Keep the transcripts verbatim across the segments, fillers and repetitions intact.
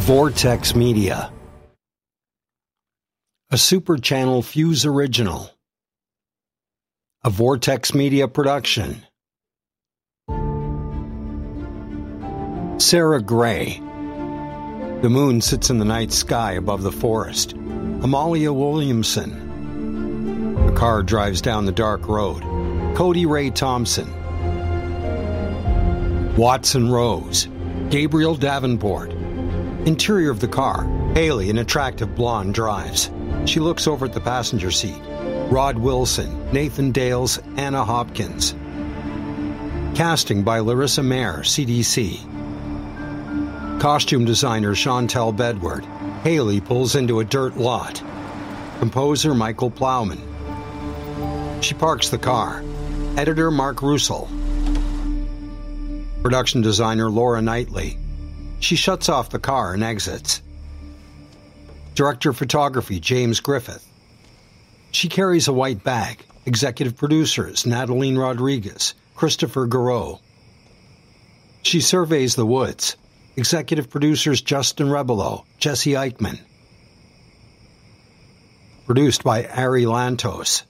Vortex Media, a Super Channel Fuse original, a Vortex Media production. Sarah Gray. The moon sits in the night sky above the forest. Amalia Williamson. A car drives down the dark road. Cody Ray Thompson. Watson Rose. Gabriel Davenport. Interior of the car. Haley, an attractive blonde, drives. She looks over at the passenger seat. Rod Wilson, Nathan Dales, Anna Hopkins. Casting by Larissa Mayer, C D C. Costume designer Chantel Bedward. Haley pulls into a dirt lot. Composer Michael Plowman. She parks the car. Editor Mark Russell. Production designer Laura Knightley. She shuts off the car and exits. Director of photography James Griffith. She carries a white bag. Executive producers Natalie Rodriguez, Christopher Garreau. She surveys the woods. Executive producers Justin Rebelo, Jesse Eichman. Produced by Ari Lantos.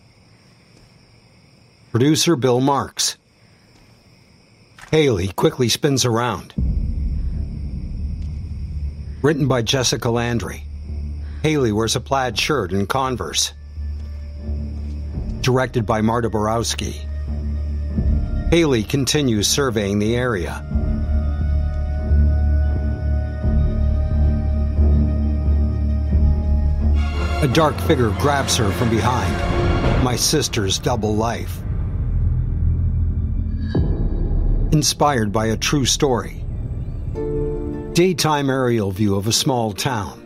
Producer Bill Marks. Haley quickly spins around. Written by Jessica Landry. Haley wears a plaid shirt and Converse. Directed by Marta Borowski. Haley continues surveying the area. A dark figure grabs her from behind. My sister's double life. Inspired by a true story. Daytime aerial view of a small town.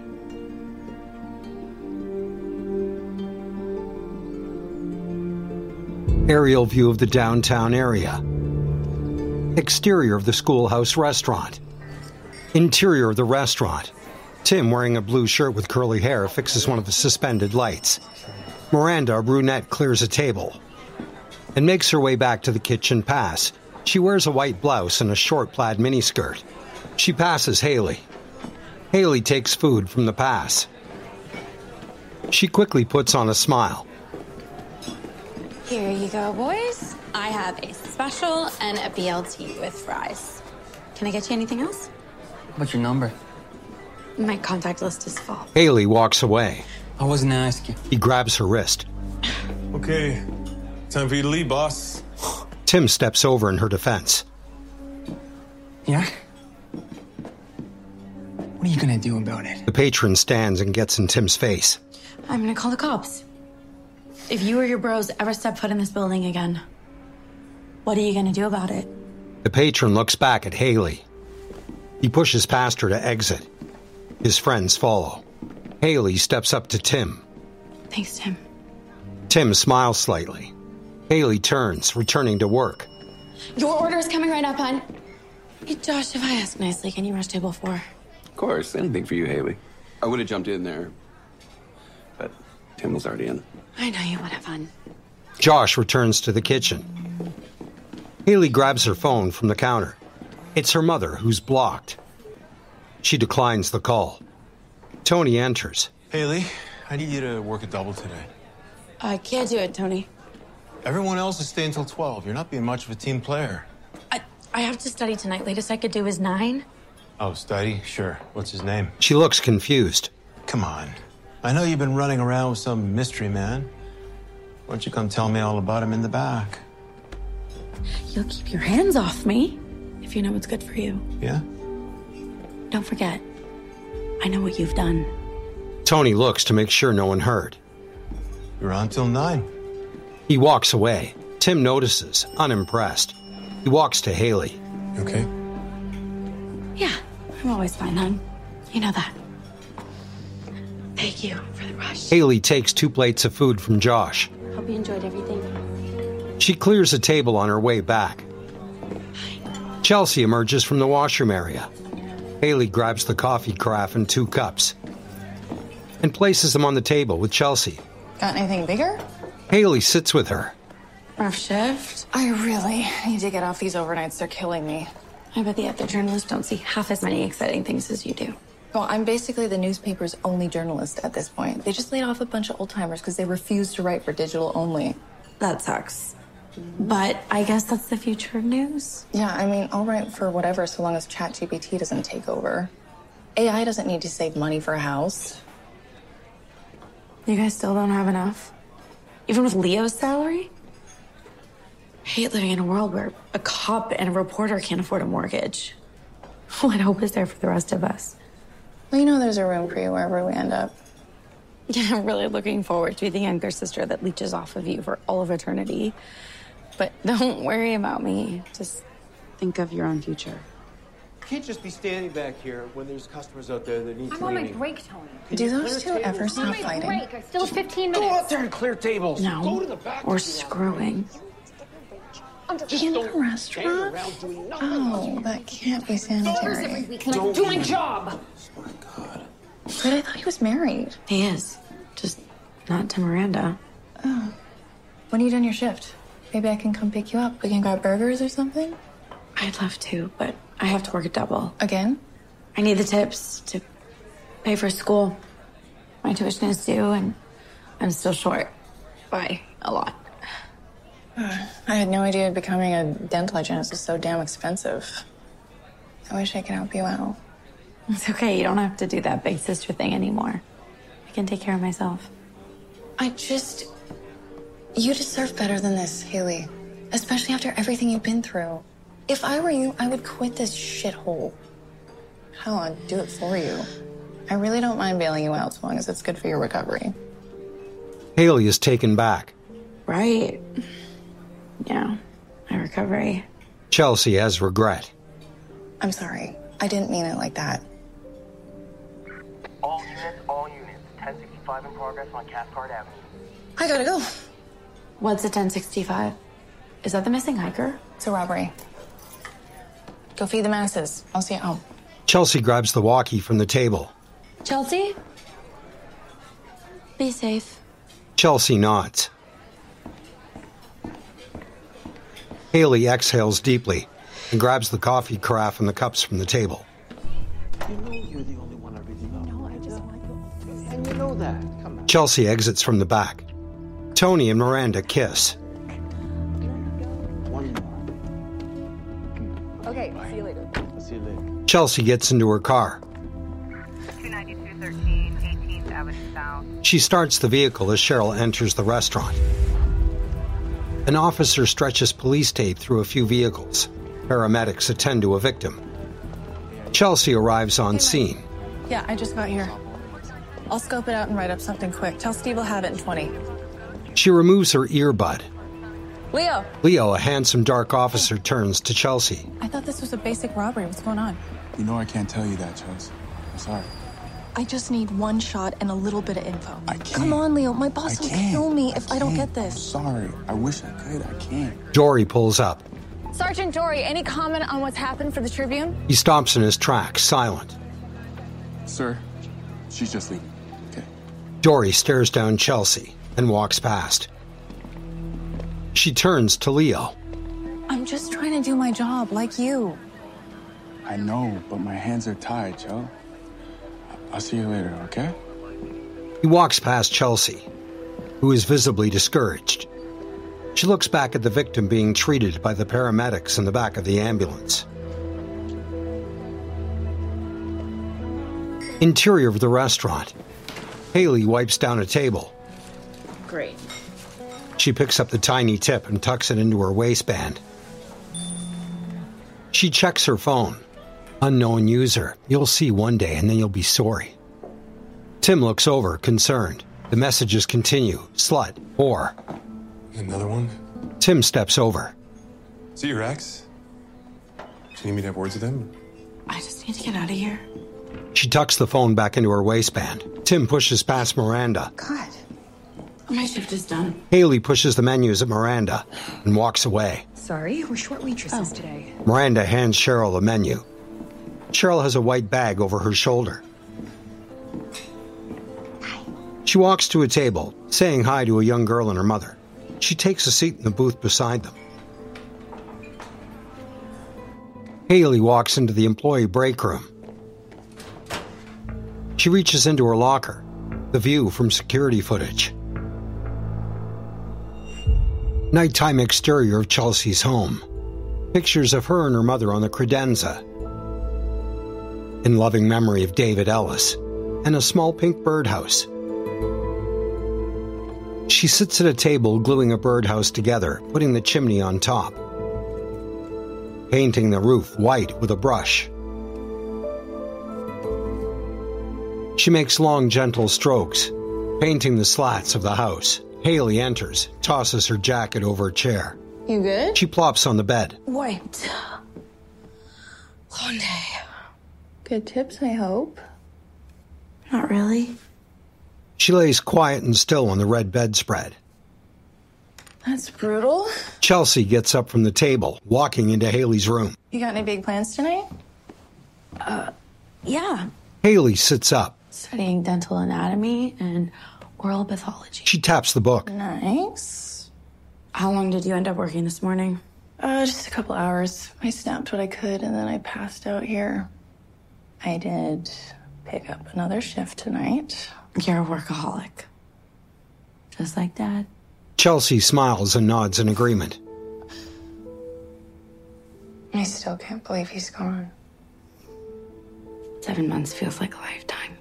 Aerial view of the downtown area. Exterior of the schoolhouse restaurant. Interior of the restaurant. Tim, wearing a blue shirt with curly hair, fixes one of the suspended lights. Miranda, a brunette, clears a table and makes her way back to the kitchen pass. She wears a white blouse and a short plaid miniskirt. She passes Haley. Haley takes food from the pass. She quickly puts on a smile. Here you go, boys. I have a special and a B L T with fries. Can I get you anything else? What's your number? My contact list is full. Haley walks away. I wasn't asking. He grabs her wrist. Okay, time for you to leave, boss. Tim steps over in her defense. Yeah? What are you gonna do about it? The patron stands and gets in Tim's face. I'm gonna call the cops. If you or your bros ever step foot in this building again, what are you gonna do about it? The patron looks back at Haley. He pushes past her to exit. His friends follow. Haley steps up to Tim. Thanks, Tim. Tim smiles slightly. Haley turns, returning to work. Your order is coming right up, hon. Hey, Josh, if I ask nicely, can you rush table four? Of course, anything for you, Haley. I would have jumped in there, but Tim was already in. I know you would have fun. Josh returns to the kitchen. Haley grabs her phone from the counter. It's her mother, who's blocked. She declines the call. Tony enters. Haley, I need you to work a double today. I can't do it, Tony. Everyone else is staying until twelve. You're not being much of a team player. I, I have to study tonight. Latest I could do is nine. Oh, study? Sure. What's his name? She looks confused. Come on. I know you've been running around with some mystery man. Why don't you come tell me all about him in the back? You'll keep your hands off me if you know what's good for you. Yeah? Don't forget, I know what you've done. Tony looks to make sure no one heard. You're on till nine. He walks away. Tim notices, unimpressed. He walks to Haley. You okay? Yeah, I'm always fine, hon. You know that. Thank you for the rush. Haley takes two plates of food from Josh. Hope you enjoyed everything. She clears a table on her way back. Chelsea emerges from the washroom area. Haley grabs the coffee carafe and two cups and places them on the table with Chelsea. Got anything bigger? Haley sits with her. Rough shift. I really need to get off these overnights. They're killing me. I bet the other journalists don't see half as many exciting things as you do. Well, I'm basically the newspaper's only journalist at this point. They just laid off a bunch of old-timers because they refused to write for digital only. That sucks. But I guess that's the future of news. Yeah, I mean, I'll write for whatever so long as ChatGPT doesn't take over. A I doesn't need to save money for a house. You guys still don't have enough? Even with Leo's salary? I hate living in a world where a cop and a reporter can't afford a mortgage. What hope is there for the rest of us? Well, you know there's a room for you wherever we end up. Yeah, I'm really looking forward to be the younger sister that leeches off of you for all of eternity. But don't worry about me. Just think of your own future. You can't just be standing back here when there's customers out there that need I'm cleaning. on my break, Tony. Do those two ever stop I'm on my fighting? break. I still have fifteen Go minutes. out there and clear tables. No, Go to the back. or screwing. Just In don't a restaurant? stand around doing nothing. Oh, that can't be Hours sanitary. every week. Can I do my job? But I thought he was married. He is. Just not to Miranda. When are you done your shift? Maybe I can come pick you up. We can grab burgers or something? I'd love to, but I have to work a double. Again? I need the tips to pay for school. My tuition is due, and I'm still short by a lot. I had no idea becoming a dental hygienist is so damn expensive. I wish I could help you out. It's okay. You don't have to do that big sister thing anymore. I can take care of myself. I just... You deserve better than this, Haley. Especially after everything you've been through. If I were you, I would quit this shithole. Hell, I'd do it for you. I really don't mind bailing you out as long as it's good for your recovery. Haley is taken back. Right. Yeah. My recovery. Chelsea has regret. I'm sorry. I didn't mean it like that. All units, all units. ten sixty-five in progress on Cathcart Avenue. I gotta go. What's a ten sixty-five? Is that the missing hiker? It's a robbery. Go feed the masses. I'll see you at home. Chelsea grabs the walkie from the table. Chelsea? Be safe. Chelsea nods. Haley exhales deeply and grabs the coffee carafe and the cups from the table. You know you're the only one I really love. No, I just want you. And you know that. Come on. Chelsea exits from the back. Tony and Miranda kiss. One more. Okay, see you later. I'll see you later. Chelsea gets into her car. two ninety-two thirteen, eighteenth Avenue South. She starts the vehicle as Cheryl enters the restaurant. An officer stretches police tape through a few vehicles. Paramedics attend to a victim. Chelsea arrives on scene. Yeah, I just got here. I'll scope it out and write up something quick. Tell Steve we'll have it in twenty. She removes her earbud. Leo! Leo, a handsome dark officer, turns to Chelsea. I thought this was a basic robbery. What's going on? You know I can't tell you that, Chelsea. I'm sorry. I just need one shot and a little bit of info. I can't. Come on, Leo. My boss I will can't. kill me if I, don't can't. get I'm this. sorry. I wish I could. I can't. Dory pulls up. Sergeant Dory, any comment on what's happened for the Tribune? He stops in his tracks, silent. Sir, she's just leaving. Okay. Dory stares down Chelsea and walks past. She turns to Leo. I'm just trying to do my job, like you. I know, but my hands are tied, Joe. I'll see you later, okay? He walks past Chelsea, who is visibly discouraged. She looks back at the victim being treated by the paramedics in the back of the ambulance. Interior of the restaurant. Haley wipes down a table. Great. She picks up the tiny tip and tucks it into her waistband. She checks her phone. Unknown user. You'll see one day and then you'll be sorry. Tim looks over, concerned. The messages continue. Slut. Whore. Another one? Tim steps over. See your ex? Do you need me to have words with him? I just need to get out of here. She tucks the phone back into her waistband. Tim pushes past Miranda. God. My shift is done. Haley pushes the menus at Miranda and walks away. Sorry, we're short waitresses today. Miranda hands Cheryl the menu. Cheryl has a white bag over her shoulder. She walks to a table, saying hi to a young girl and her mother. She takes a seat in the booth beside them. Haley walks into the employee break room. She reaches into her locker, the view from security footage. Nighttime exterior of Chelsea's home. Pictures of her and her mother on the credenza. In loving memory of David Ellis, and a small pink birdhouse. She sits at a table gluing a birdhouse together, putting the chimney on top. Painting the roof white with a brush. She makes long, gentle strokes, painting the slats of the house. Haley enters, tosses her jacket over a chair. You good? She plops on the bed. Wiped. Long day. Good tips, I hope. Not really. She lays quiet and still on the red bedspread. That's brutal. Chelsea gets up from the table, walking into Haley's room. You got any big plans tonight? Uh, yeah. Haley sits up. Studying dental anatomy and oral pathology. She taps the book. Nice. How long did you end up working this morning? Uh, just a couple hours. I snapped what I could and then I passed out here. I did pick up another shift tonight. You're a workaholic. Just like Dad. Chelsea smiles and nods in agreement. I still can't believe he's gone. Seven months feels like a lifetime.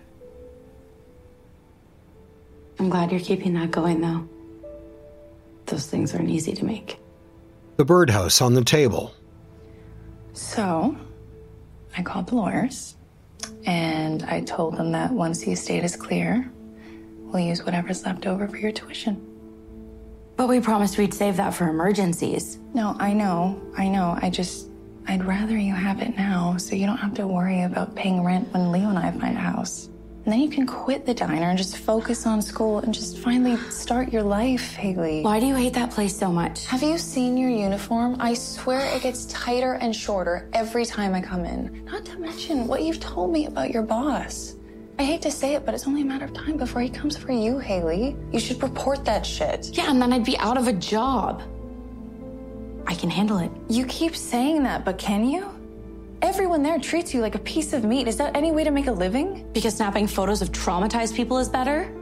I'm glad you're keeping that going, though. Those things aren't easy to make. The birdhouse on the table. So, I called the lawyers, and I told them that once the estate is clear, we'll use whatever's left over for your tuition. But we promised we'd save that for emergencies. No, I know, I know. I just, I'd rather you have it now so you don't have to worry about paying rent when Leo and I find a house. And then you can quit the diner and just focus on school and just finally start your life, Haley. Why do you hate that place so much? Have you seen your uniform? I swear it gets tighter and shorter every time I come in. Not to mention what you've told me about your boss. I hate to say it, but it's only a matter of time before he comes for you, Haley. You should report that shit. Yeah, and then I'd be out of a job. I can handle it. You keep saying that, but can you? Everyone there treats you like a piece of meat. Is that any way to make a living? Because snapping photos of traumatized people is better?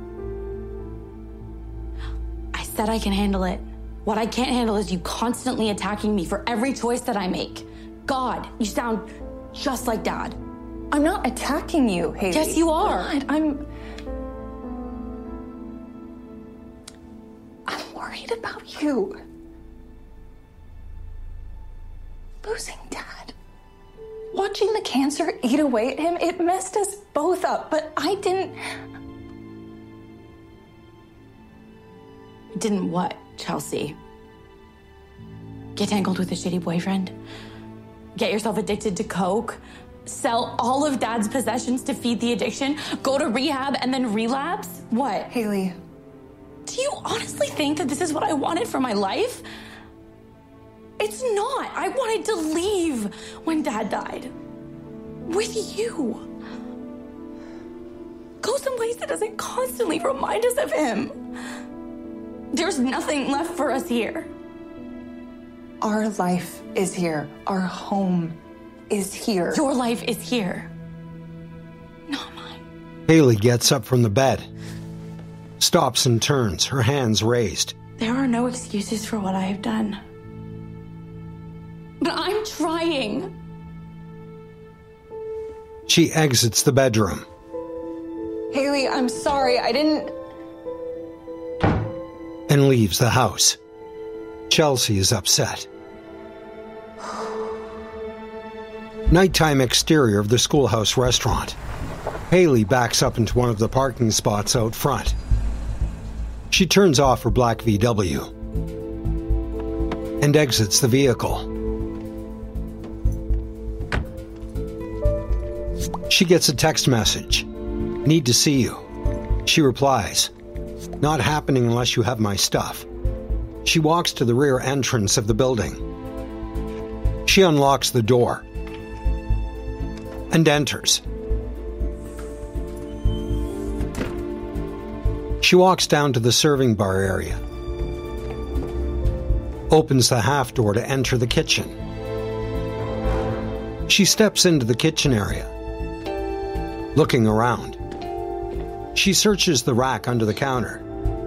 I said I can handle it. What I can't handle is you constantly attacking me for every choice that I make. God, you sound just like Dad. I'm not attacking you, Haley. Yes, you are. God, I'm... I'm worried about you. Losing Dad. Watching the cancer eat away at him, it messed us both up, but I didn't... Didn't what, Chelsea? Get tangled with a shitty boyfriend? Get yourself addicted to coke? Sell all of Dad's possessions to feed the addiction? Go to rehab and then relapse? What? Haley. Do you honestly think that this is what I wanted for my life? It's not. I wanted to leave when Dad died. With you. Go someplace that doesn't constantly remind us of him. There's nothing left for us here. Our life is here. Our home is here. Your life is here. Not mine. Haley gets up from the bed. Stops and turns, her hands raised. There are no excuses for what I have done. But I'm trying. She exits the bedroom. Haley, I'm sorry. I didn't... And leaves the house. Chelsea is upset. Nighttime exterior of the Schoolhouse restaurant. Haley backs up into one of the parking spots out front. She turns off her black V W and exits the vehicle. She gets a text message. Need to see you. She replies, not happening unless you have my stuff. She walks to the rear entrance of the building. She unlocks the door and enters. She walks down to the serving bar area, opens the half door to enter the kitchen. She steps into the kitchen area, looking around. She searches the rack under the counter,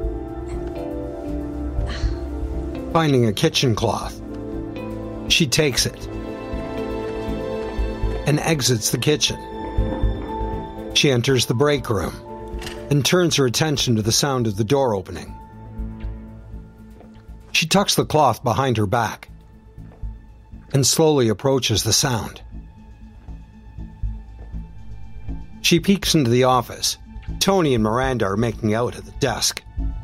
finding a kitchen cloth. She takes it and exits the kitchen. She enters the break room and turns her attention to the sound of the door opening. She tucks the cloth behind her back and slowly approaches the sound. She peeks into the office. Tony and Miranda are making out at the desk.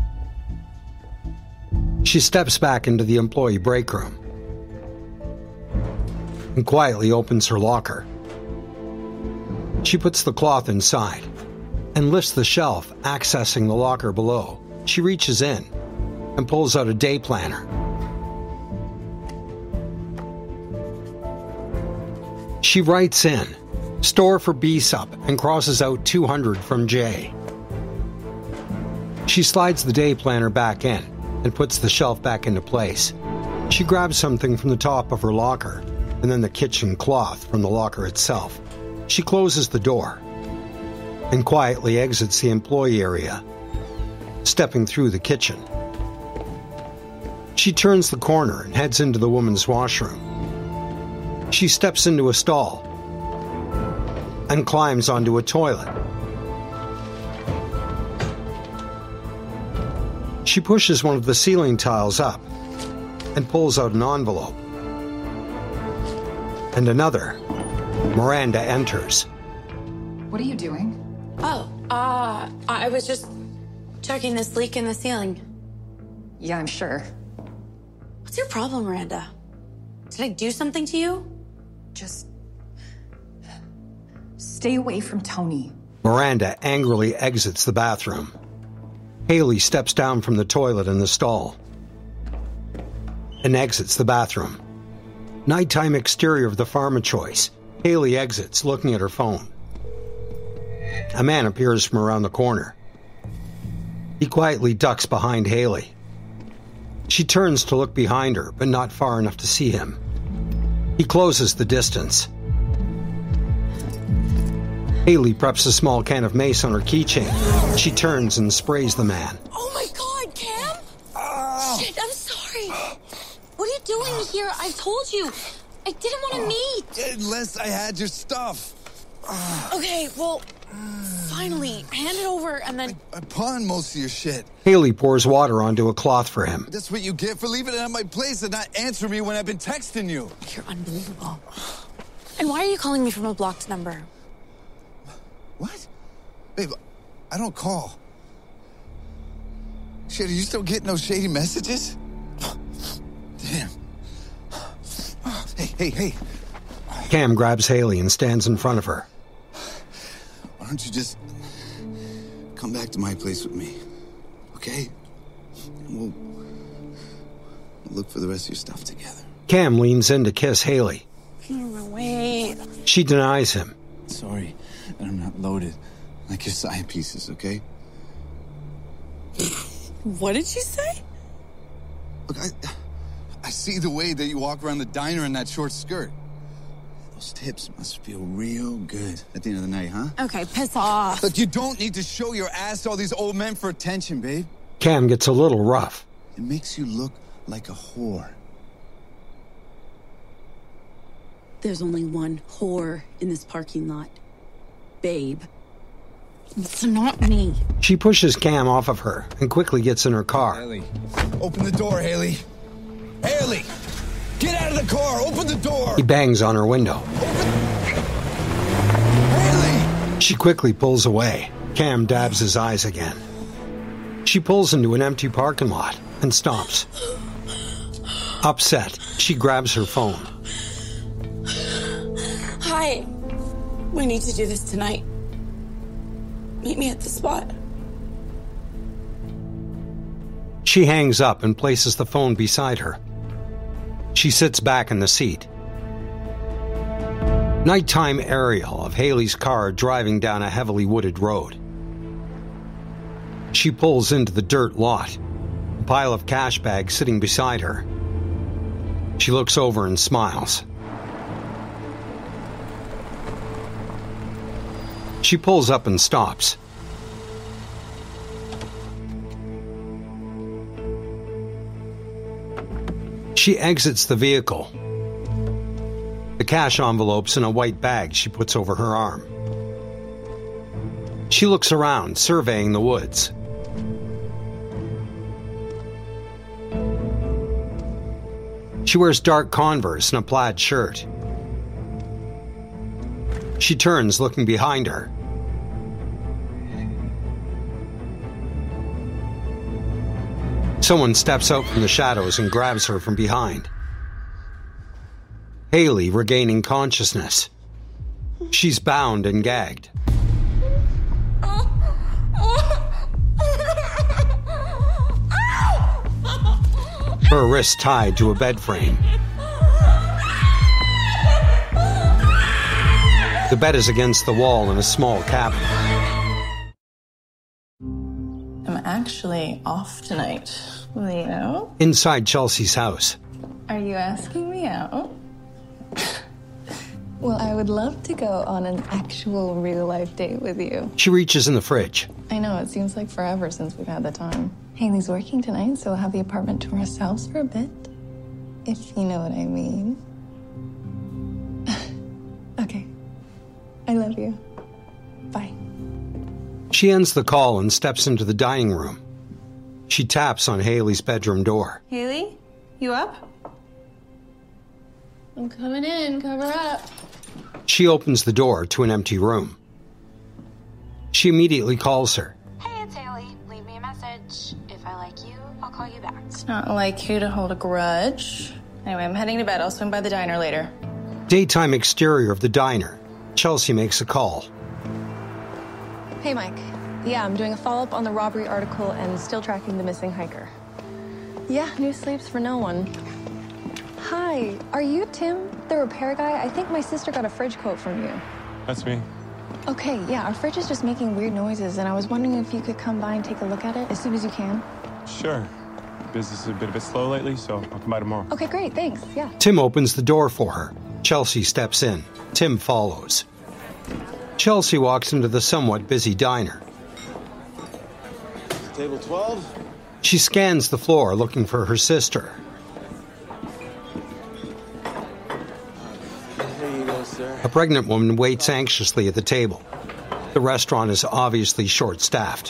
She steps back into the employee break room and quietly opens her locker. She puts the cloth inside and lifts the shelf, accessing the locker below. She reaches in and pulls out a day planner. She writes in, store for B S U P, and crosses out two hundred from Jay. She slides the day planner back in and puts the shelf back into place. She grabs something from the top of her locker and then the kitchen cloth from the locker itself. She closes the door and quietly exits the employee area, stepping through the kitchen. She turns the corner and heads into the woman's washroom. She steps into a stall and climbs onto a toilet. She pushes one of the ceiling tiles up and pulls out an envelope. And another. Miranda enters. What are you doing? Oh, uh, I was just checking this leak in the ceiling. Yeah, I'm sure. What's your problem, Miranda? Did I do something to you? Just stay away from Tony. Miranda angrily exits the bathroom. Haley steps down from the toilet in the stall and exits the bathroom. Nighttime exterior of the Pharma Choice. Haley exits, looking at her phone. A man appears from around the corner. He quietly ducks behind Haley. She turns to look behind her, but not far enough to see him. He closes the distance. Haley preps a small can of mace on her keychain. She turns and sprays the man. Oh my God, Cam! Oh. Shit, I'm sorry. What are you doing here? I told you. I didn't want to meet. Unless I had your stuff. Okay, well, finally, hand it over and then... I, I pawned most of your shit. Haley pours water onto a cloth for him. That's what you get for leaving it at my place and not answering me when I've been texting you. You're unbelievable. And why are you calling me from a blocked number? What? Babe, I don't call. Shit, are you still getting those shady messages? Damn. Hey, hey, hey. Cam grabs Haley and stands in front of her. Why don't you just come back to my place with me, okay? And we'll, we'll look for the rest of your stuff together. Cam leans in to kiss Haley. Wait. She denies him. Sorry that I'm not loaded like your side pieces, okay? What did you say? Look, I, I see the way that you walk around the diner in that short skirt. Those tips must feel real good at the end of the night, huh? Okay, piss off. Look, you don't need to show your ass to all these old men for attention, babe. Cam gets a little rough. It makes you look like a whore. There's only one whore in this parking lot. Babe. It's not me. She pushes Cam off of her and quickly gets in her car. Haley, open the door, Haley. Haley! Get out of the car! Open the door! He bangs on her window. Open... Haley! She quickly pulls away. Cam dabs his eyes again. She pulls into an empty parking lot and stops. Upset, she grabs her phone. Hi. We need to do this tonight. Meet me at the spot. She hangs up and places the phone beside her. She sits back in the seat. Nighttime aerial of Haley's car driving down a heavily wooded road. She pulls into the dirt lot, a pile of cash bags sitting beside her. She looks over and smiles. She pulls up and stops. She exits the vehicle. The cash envelope's in a white bag she puts over her arm. She looks around, surveying the woods. She wears dark Converse and a plaid shirt. She turns, looking behind her. Someone steps out from the shadows and grabs her from behind. Haley regaining consciousness. She's bound and gagged. Her wrists tied to a bed frame. The bed is against the wall in a small cabin. I'm actually off tonight, Leo. Inside Chelsea's house. Are you asking me out? Well, I would love to go on an actual real-life date with you. She reaches in the fridge. I know, it seems like forever since we've had the time. Haley's working tonight, so we'll have the apartment to ourselves for a bit. If you know what I mean. Okay. I love you. Bye. She ends the call and steps into the dining room. She taps on Haley's bedroom door. Haley, you up? I'm coming in. Cover up. She opens the door to an empty room. She immediately calls her. Hey, it's Haley. Leave me a message. If I like you, I'll call you back. It's not like you to hold a grudge. Anyway, I'm heading to bed. I'll swing by the diner later. Daytime exterior of the diner. Chelsea makes a call. Hey, Mike. Yeah, I'm doing a follow-up on the robbery article and still tracking the missing hiker. Yeah, new sleeps for no one. Hi, are you Tim, the repair guy? I think my sister got a fridge quote from you. That's me. Okay, yeah, our fridge is just making weird noises, and I was wondering if you could come by and take a look at it as soon as you can. Sure. Business is a bit, a bit slow lately, so I'll come by tomorrow. Okay, great, thanks, yeah. Tim opens the door for her. Chelsea steps in. Tim follows. Chelsea walks into the somewhat busy diner. Table twelve? She scans the floor looking for her sister. Here you go, sir. A pregnant woman waits anxiously at the table. The restaurant is obviously short-staffed.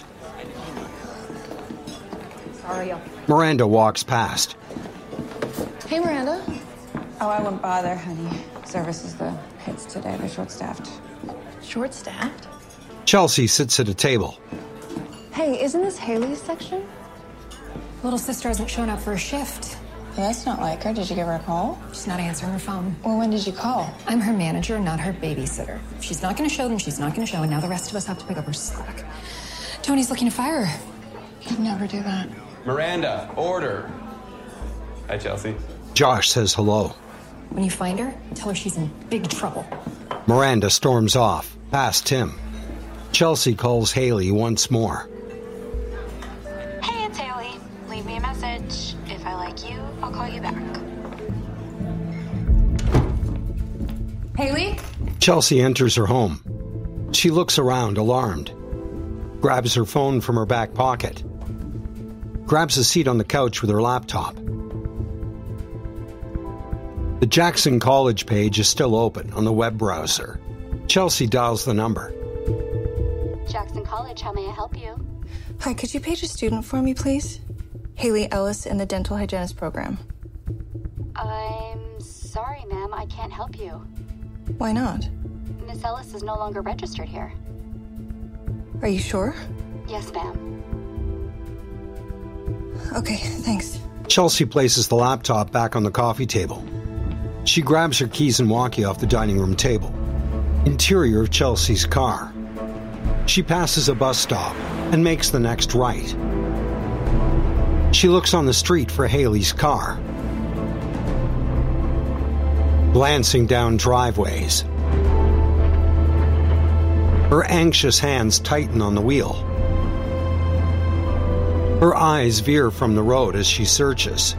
Sorry. Miranda walks past. Hey, Miranda. Oh, I wouldn't bother, honey. Service is the hits today. They're short-staffed. Short-staffed? Chelsea sits at a table. Hey, isn't this Haley's section? Little sister hasn't shown up for a shift. Yeah, that's not like her. Did you give her a call? She's not answering her phone. Well, when did you call? I'm her manager, not her babysitter. If she's not going to show, then she's not going to show, and now the rest of us have to pick up her slack. Tony's looking to fire her. He'd never do that. Miranda, order. Hi, Chelsea. Josh says hello. When you find her, tell her she's in big trouble. Miranda storms off, past Tim. Chelsea calls Haley once more. Hey, it's Haley. Leave me a message. If I like you, I'll call you back. Haley? Chelsea enters her home. She looks around, alarmed. Grabs her phone from her back pocket. Grabs a seat on the couch with her laptop. The Jackson College page is still open on the web browser. Chelsea dials the number. Jackson College, how may I help you? Hi, could you page a student for me, please? Haley Ellis in the dental hygienist program. I'm sorry, ma'am. I can't help you. Why not? Miss Ellis is no longer registered here. Are you sure? Yes, ma'am. Okay, thanks. Chelsea places the laptop back on the coffee table. She grabs her keys and walkie off the dining room table. Interior of Chelsea's car. She passes a bus stop and makes the next right. She looks on the street for Haley's car. Glancing down driveways. Her anxious hands tighten on the wheel. Her eyes veer from the road as she searches.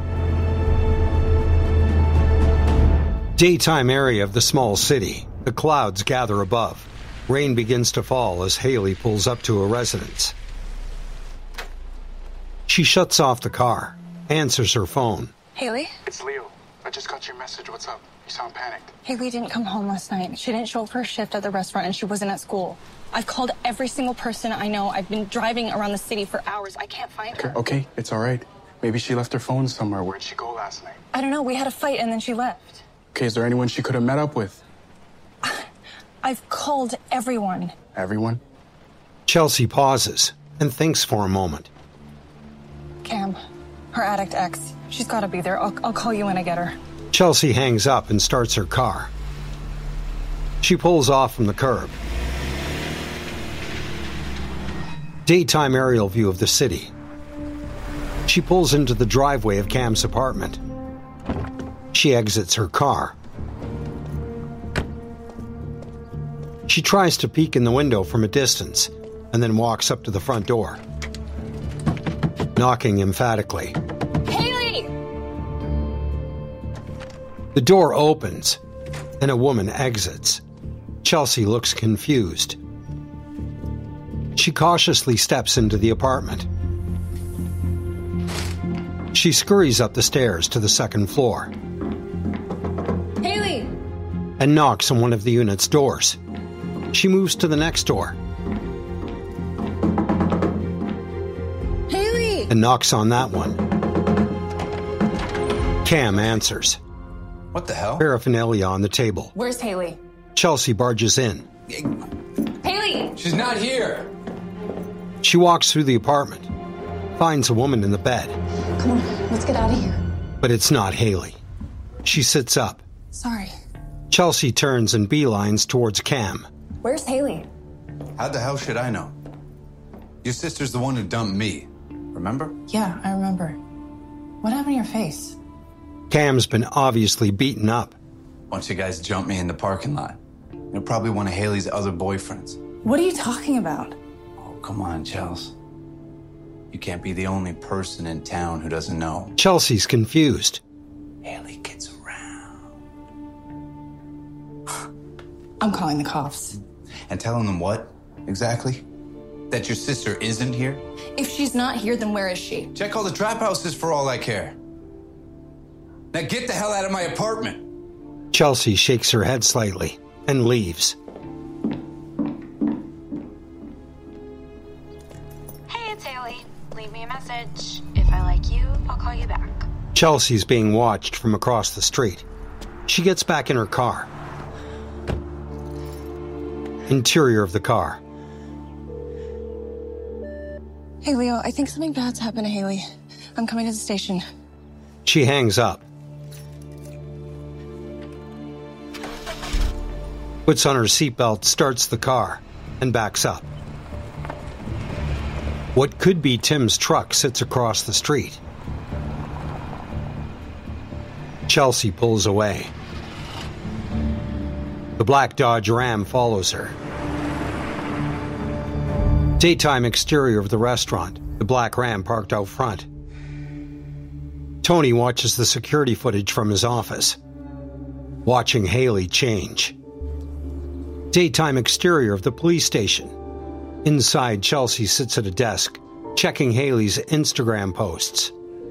Daytime area of the small city. The clouds gather above. Rain begins to fall as Haley pulls up to a residence. She shuts off the car, answers her phone, Haley? It's Leo. I just got your message. What's up? You sound panicked. Haley didn't come home last night. She didn't show up for her shift at the restaurant, and she wasn't at school. I've called every single person I know. I've been driving around the city for hours. I can't find her. Okay, it's all right. Maybe she left her phone somewhere. Where'd she go last night? I don't know. We had a fight, and then she left. Okay, is there anyone she could have met up with? I've called everyone. Everyone? Chelsea pauses and thinks for a moment. Cam, her addict ex. She's got to be there. I'll, I'll call you when I get her. Chelsea hangs up and starts her car. She pulls off from the curb. Daytime aerial view of the city. She pulls into the driveway of Cam's apartment. She exits her car. She tries to peek in the window from a distance and then walks up to the front door, knocking emphatically. Haley! The door opens and a woman exits. Chelsea looks confused. She cautiously steps into the apartment. She scurries up the stairs to the second floor. Haley! And knocks on one of the unit's doors. She moves to the next door. Haley! And knocks on that one. Cam answers. What the hell? Paraphernalia on the table. Where's Haley? Chelsea barges in. Haley! She's not here! She walks through the apartment, finds a woman in the bed. Come on, let's get out of here. But it's not Haley. She sits up. Sorry. Chelsea turns and beelines towards Cam. Where's Haley? How the hell should I know? Your sister's the one who dumped me. Remember? Yeah, I remember. What happened to your face? Cam's been obviously beaten up. Bunch of guys jumped me in the parking lot. You're probably one of Haley's other boyfriends. What are you talking about? Oh, come on, Chels. You can't be the only person in town who doesn't know. Chelsea's confused. Haley gets around. I'm calling the cops. And telling them what, exactly? That your sister isn't here? If she's not here, then where is she? Check all the trap houses for all I care. Now get the hell out of my apartment. Chelsea shakes her head slightly and leaves. Hey, it's Haley. Leave me a message. If I like you, I'll call you back. Chelsea's being watched from across the street. She gets back in her car. Interior of the car. Hey, Leo, I think something bad's happened to Haley. I'm coming to the station. She hangs up. Puts on her seatbelt, starts the car, and backs up. What could be Tim's truck sits across the street. Chelsea pulls away. The black Dodge Ram follows her. Daytime exterior of the restaurant. The black Ram parked out front. Tony watches the security footage from his office, watching Haley change. Daytime exterior of the police station. Inside, Chelsea sits at a desk, checking Haley's Instagram posts.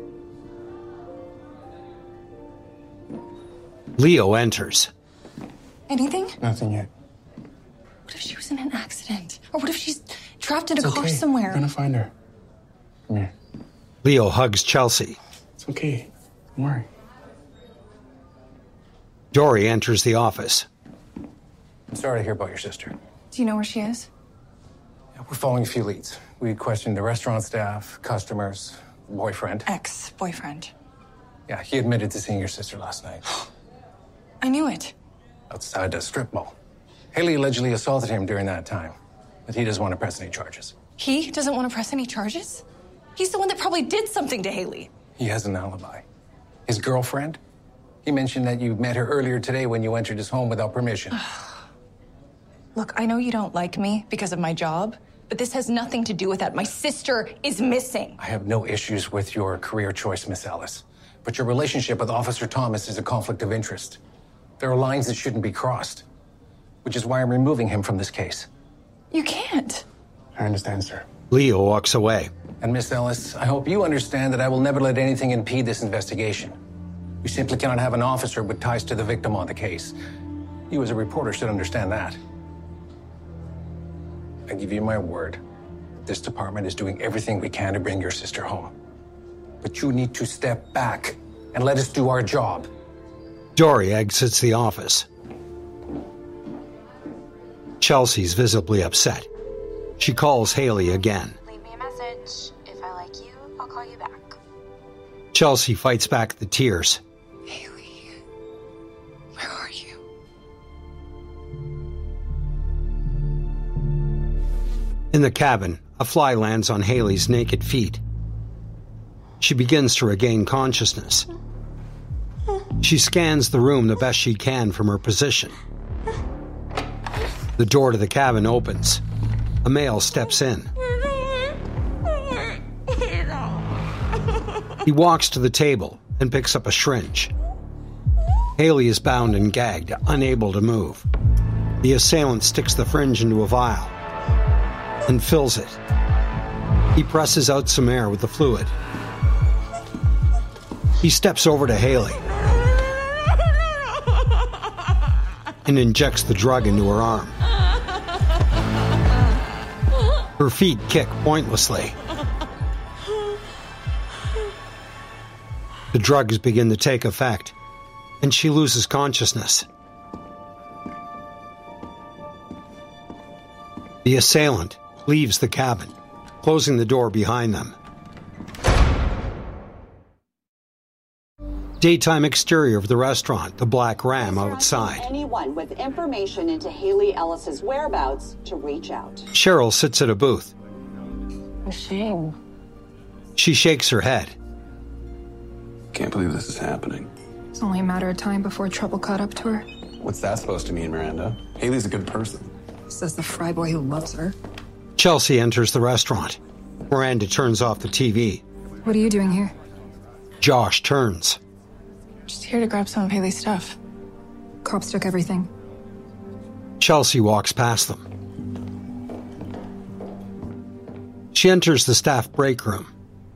Leo enters. Anything? Nothing yet. What if she was in an accident? Or what if she's trapped in a It's car okay. somewhere? We're gonna find her. Come here. Leo hugs Chelsea. It's okay. Don't worry. Dory enters the office. I'm sorry to hear about your sister. Do you know where she is? Yeah, we're following a few leads. We questioned the restaurant staff, customers, boyfriend. Ex-boyfriend. Yeah, he admitted to seeing your sister last night. I knew it. Outside a strip mall. Haley allegedly assaulted him during that time, but he doesn't want to press any charges. He doesn't want to press any charges? He's the one that probably did something to Haley. He has an alibi. His girlfriend? He mentioned that you met her earlier today when you entered his home without permission. Look, I know you don't like me because of my job, but this has nothing to do with that. My sister is missing. I have no issues with your career choice, Miss Ellis. But your relationship with Officer Thomas is a conflict of interest. There are lines that shouldn't be crossed, which is why I'm removing him from this case. You can't. I understand, sir. Leo walks away. And Miss Ellis, I hope you understand that I will never let anything impede this investigation. You simply cannot have an officer with ties to the victim on the case. You as a reporter should understand that. I give you my word. This department is doing everything we can to bring your sister home. But you need to step back and let us do our job. Dory exits the office. Chelsea's visibly upset. She calls Haley again. Leave me a message. If I like you, I'll call you back. Chelsea fights back the tears. Haley, where are you? In the cabin, a fly lands on Haley's naked feet. She begins to regain consciousness. She scans the room the best she can from her position. The door to the cabin opens. A male steps in. He walks to the table and picks up a syringe. Haley is bound and gagged, unable to move. The assailant sticks the syringe into a vial and fills it. He presses out some air with the fluid. He steps over to Haley and injects the drug into her arm. Her feet kick pointlessly. The drugs begin to take effect, and she loses consciousness. The assailant leaves the cabin, closing the door behind them. Daytime exterior of the restaurant, the black Ram outside. Anyone with information into Haley Ellis's whereabouts to reach out. Cheryl sits at a booth. A shame. She shakes her head. Can't believe this is happening. It's only a matter of time before trouble caught up to her. What's that supposed to mean, Miranda? Haley's a good person. Says the fry boy who loves her. Chelsea enters the restaurant. Miranda turns off the T V. What are you doing here? Josh turns. Just here to grab some of Haley's stuff. Cops took everything. Chelsea walks past them. She enters the staff break room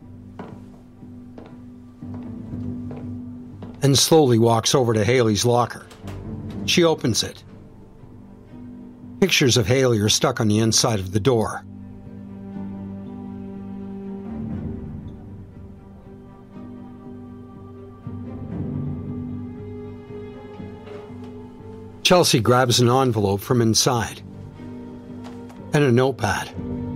and slowly walks over to Haley's locker. She opens it. Pictures of Haley are stuck on the inside of the door. Chelsea grabs an envelope from inside and a notepad.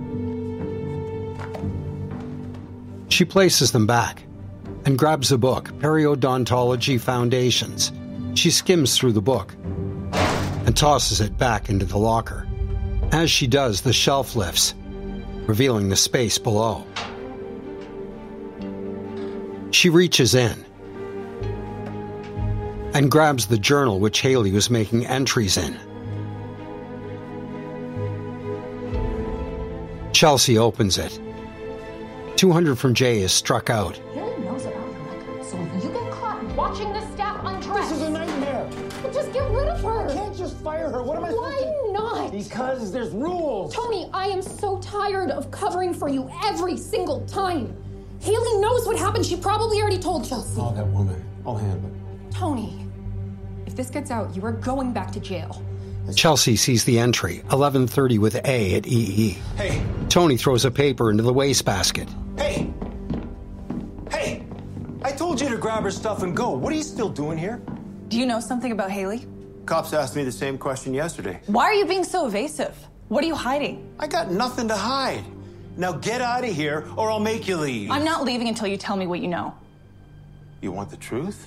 She places them back and grabs a book, Periodontology Foundations. She skims through the book and tosses it back into the locker. As she does, the shelf lifts, revealing the space below. She reaches in and grabs the journal which Haley was making entries in. Chelsea opens it. two hundred from Jay is struck out. Haley knows about the record, so if you get caught watching the staff undress... This is a nightmare. Well, just get rid of her. I can't just fire her. What am I Why supposed to... not? Because there's rules. Tony, I am so tired of covering for you every single time. Haley knows what happened. She probably already told Chelsea. Oh, that woman. I'll handle it. Tony, if this gets out, you are going back to jail. Chelsea sees the entry, eleven thirty with A at E E. Hey. Tony throws a paper into the wastebasket. Hey! Hey! I told you to grab her stuff and go. What are you still doing here? Do you know something about Haley? Cops asked me the same question yesterday. Why are you being so evasive? What are you hiding? I got nothing to hide. Now get out of here or I'll make you leave. I'm not leaving until you tell me what you know. You want the truth?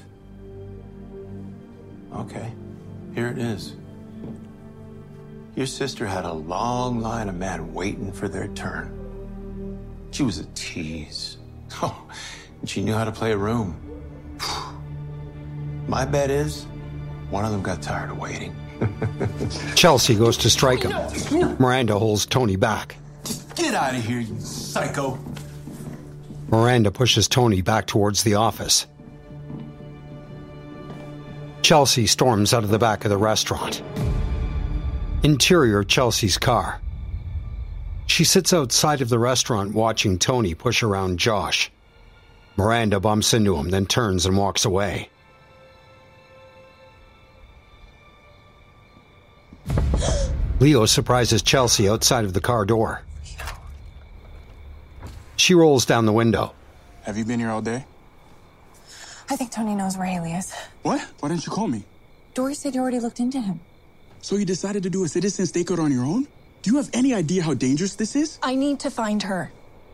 Okay, here it is. Your sister had a long line of men waiting for their turn. She was a tease. Oh, and she knew how to play a room. My bet is one of them got tired of waiting. Chelsea goes to strike him. Miranda holds Tony back. Get out of here, you psycho. Miranda pushes Tony back towards the office. Chelsea storms out of the back of the restaurant. Interior of Chelsea's car. She sits outside of the restaurant watching Tony push around Josh. Miranda bumps into him, then turns and walks away. Leo surprises Chelsea outside of the car door. She rolls down the window. Have you been here all day? I think Tony knows where Haley is. What? Why didn't you call me? Dory said you already looked into him. So you decided to do a citizen stakeout on your own? Do you have any idea how dangerous this is? I need to find her.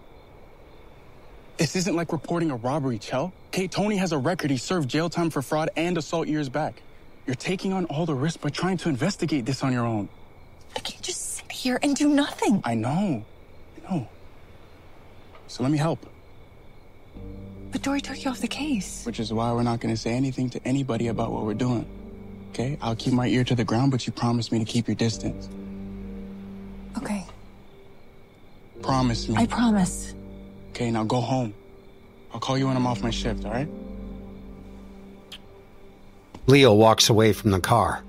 This isn't like reporting a robbery, Chell. Okay, Tony has a record. He served jail time for fraud and assault years back. You're taking on all the risk by trying to investigate this on your own. I can't just sit here and do nothing. I know. I know. So let me help. But Dory took you off the case. Which is why we're not going to say anything to anybody about what we're doing. Okay? I'll keep my ear to the ground, but you promised me to keep your distance. Okay. Promise me. I promise. Okay, now go home. I'll call you when I'm off my shift, all right? Leo walks away from the car.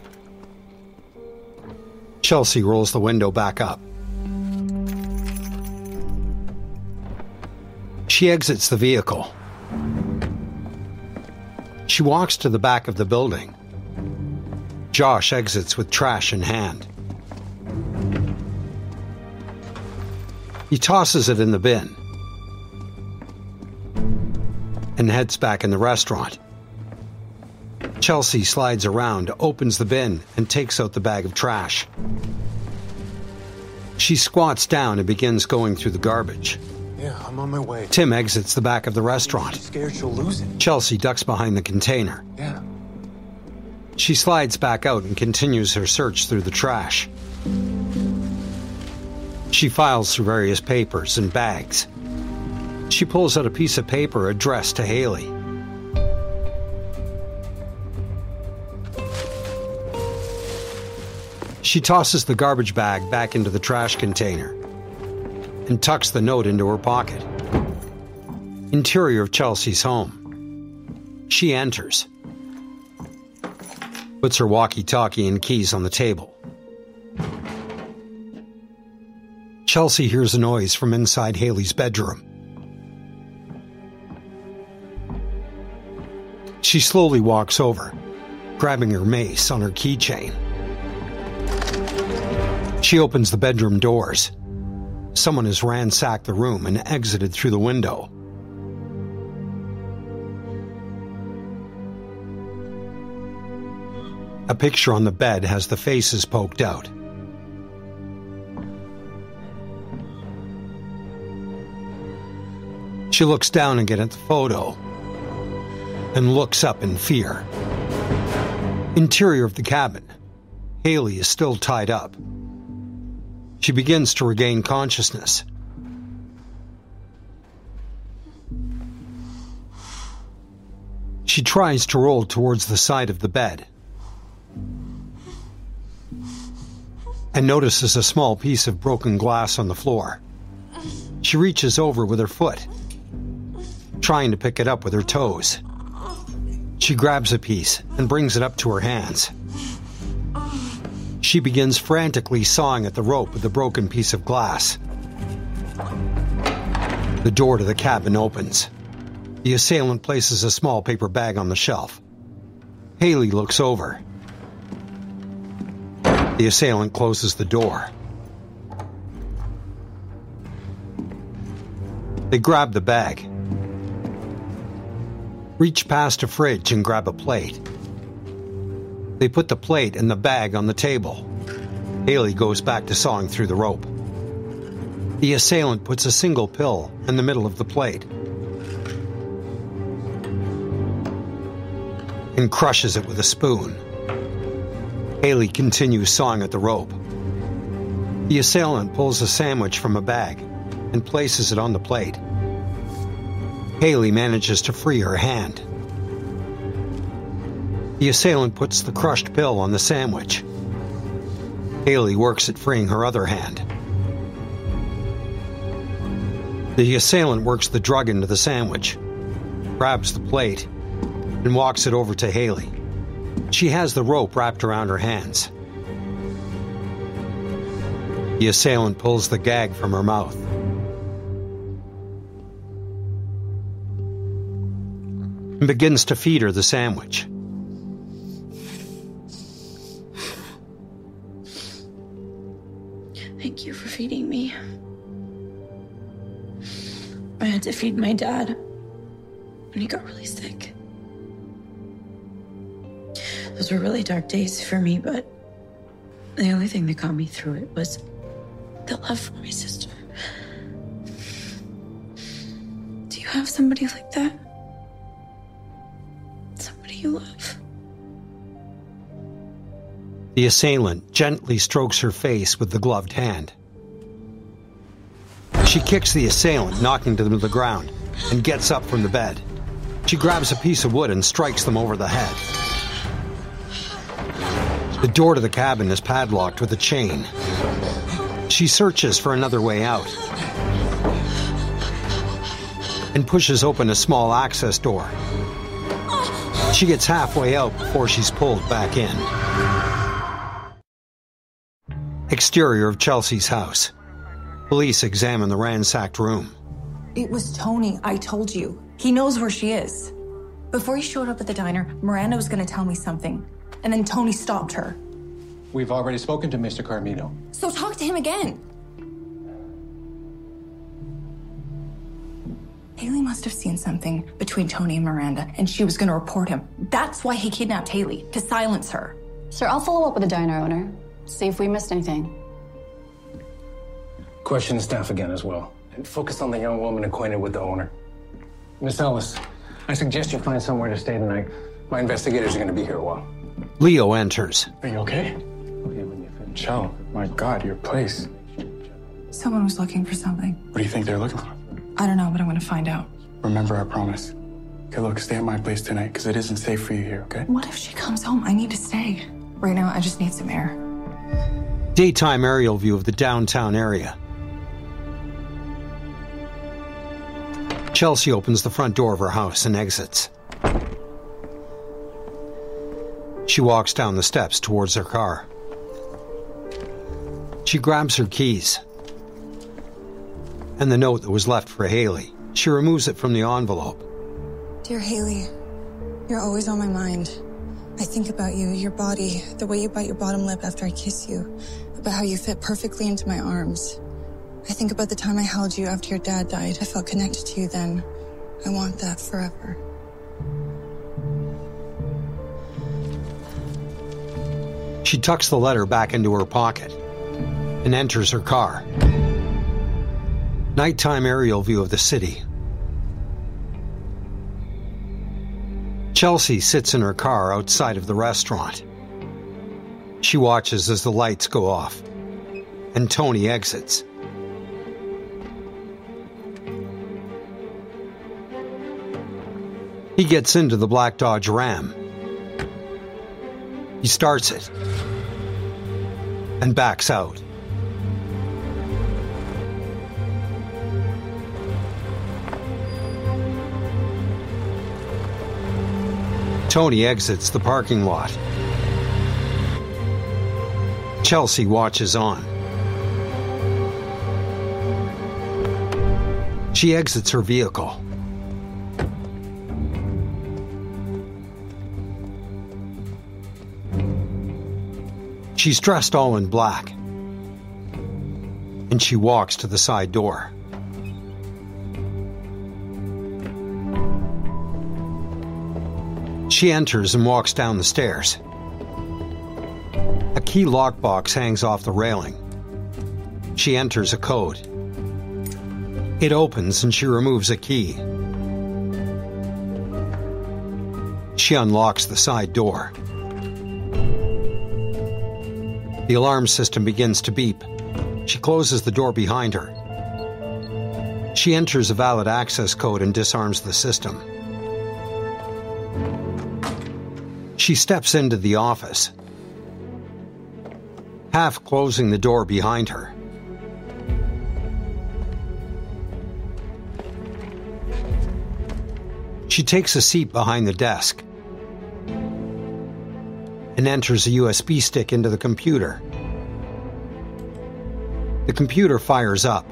Chelsea rolls the window back up. She exits the vehicle. She walks to the back of the building. Josh exits with trash in hand. He tosses it in the bin and heads back in the restaurant. Chelsea slides around, opens the bin, and takes out the bag of trash. She squats down and begins going through the garbage. Yeah, I'm on my way. Tim exits the back of the restaurant. She's scared she'll lose it. Chelsea ducks behind the container. Yeah. She slides back out and continues her search through the trash. She files through various papers and bags. She pulls out a piece of paper addressed to Haley. She tosses the garbage bag back into the trash container and tucks the note into her pocket. Interior of Chelsea's home. She enters. Puts her walkie-talkie and keys on the table. Chelsea hears a noise from inside Haley's bedroom. She slowly walks over, grabbing her mace on her keychain. She opens the bedroom doors. Someone has ransacked the room and exited through the window. A picture on the bed has the faces poked out. She looks down again at the photo and looks up in fear. Interior of the cabin. Haley is still tied up. She begins to regain consciousness. She tries to roll towards the side of the bed and notices a small piece of broken glass on the floor. She reaches over with her foot, trying to pick it up with her toes. She grabs a piece and brings it up to her hands. She begins frantically sawing at the rope with the broken piece of glass. The door to the cabin opens. The assailant places a small paper bag on the shelf. Haley looks over. The assailant closes the door. They grab the bag, reach past a fridge and grab a plate. They put the plate and the bag on the table. Haley goes back to sawing through the rope. The assailant puts a single pill in the middle of the plate and crushes it with a spoon. Haley continues sawing at the rope. The assailant pulls a sandwich from a bag and places it on the plate. Haley manages to free her hand. The assailant puts the crushed pill on the sandwich. Haley works at freeing her other hand. The assailant works the drug into the sandwich, grabs the plate, and walks it over to Haley. She has the rope wrapped around her hands. The assailant pulls the gag from her mouth. And begins to feed her the sandwich. Thank you for feeding me. I had to feed my dad when he got really sick. Those were really dark days for me, but the only thing that got me through it was the love for my sister. Do you have somebody like that? Somebody you love? The assailant gently strokes her face with the gloved hand. She kicks the assailant, knocking them to the ground, and gets up from the bed. She grabs a piece of wood and strikes them over the head. The door to the cabin is padlocked with a chain. She searches for another way out and pushes open a small access door. She gets halfway out before she's pulled back in. Exterior of Chelsea's house. Police examine the ransacked room. It was Tony, I told you. He knows where she is. Before he showed up at the diner, Miranda was going to tell me something. And then Tony stopped her. We've already spoken to Mister Carmino. So talk to him again. Haley must have seen something between Tony and Miranda, and she was going to report him. That's why he kidnapped Haley, to silence her. Sir, I'll follow up with the diner owner. See if we missed anything. Question the staff again as well. And focus on the young woman acquainted with the owner. Miss Ellis, I suggest you find somewhere to stay tonight. My investigators are going to be here a while. Leo enters. Are you okay? Chell, my God, your place. Someone was looking for something. What do you think they're looking for? I don't know, but I'm going to find out. Remember our promise. Okay, look, stay at my place tonight, because it isn't safe for you here, okay? What if she comes home? I need to stay. Right now, I just need some air. Daytime aerial view of the downtown area. Chelsea opens the front door of her house and exits. She walks down the steps towards her car. She grabs her keys and the note that was left for Haley. She removes it from the envelope. Dear Haley, you're always on my mind. I think about you, your body, the way you bite your bottom lip after I kiss you, about how you fit perfectly into my arms. I think about the time I held you after your dad died. I felt connected to you then. I want that forever. She tucks the letter back into her pocket and enters her car. Nighttime aerial view of the city. Chelsea sits in her car outside of the restaurant. She watches as the lights go off and Tony exits. He gets into the black Dodge Ram. He starts it and backs out. Tony exits the parking lot. Chelsea watches on. She exits her vehicle. She's dressed all in black, and she walks to the side door. She enters and walks down the stairs. A key lockbox hangs off the railing. She enters a code. It opens and she removes a key. She unlocks the side door. The alarm system begins to beep. She closes the door behind her. She enters a valid access code and disarms the system. She steps into the office, half closing the door behind her. She takes a seat behind the desk and enters a U S B stick into the computer. The computer fires up.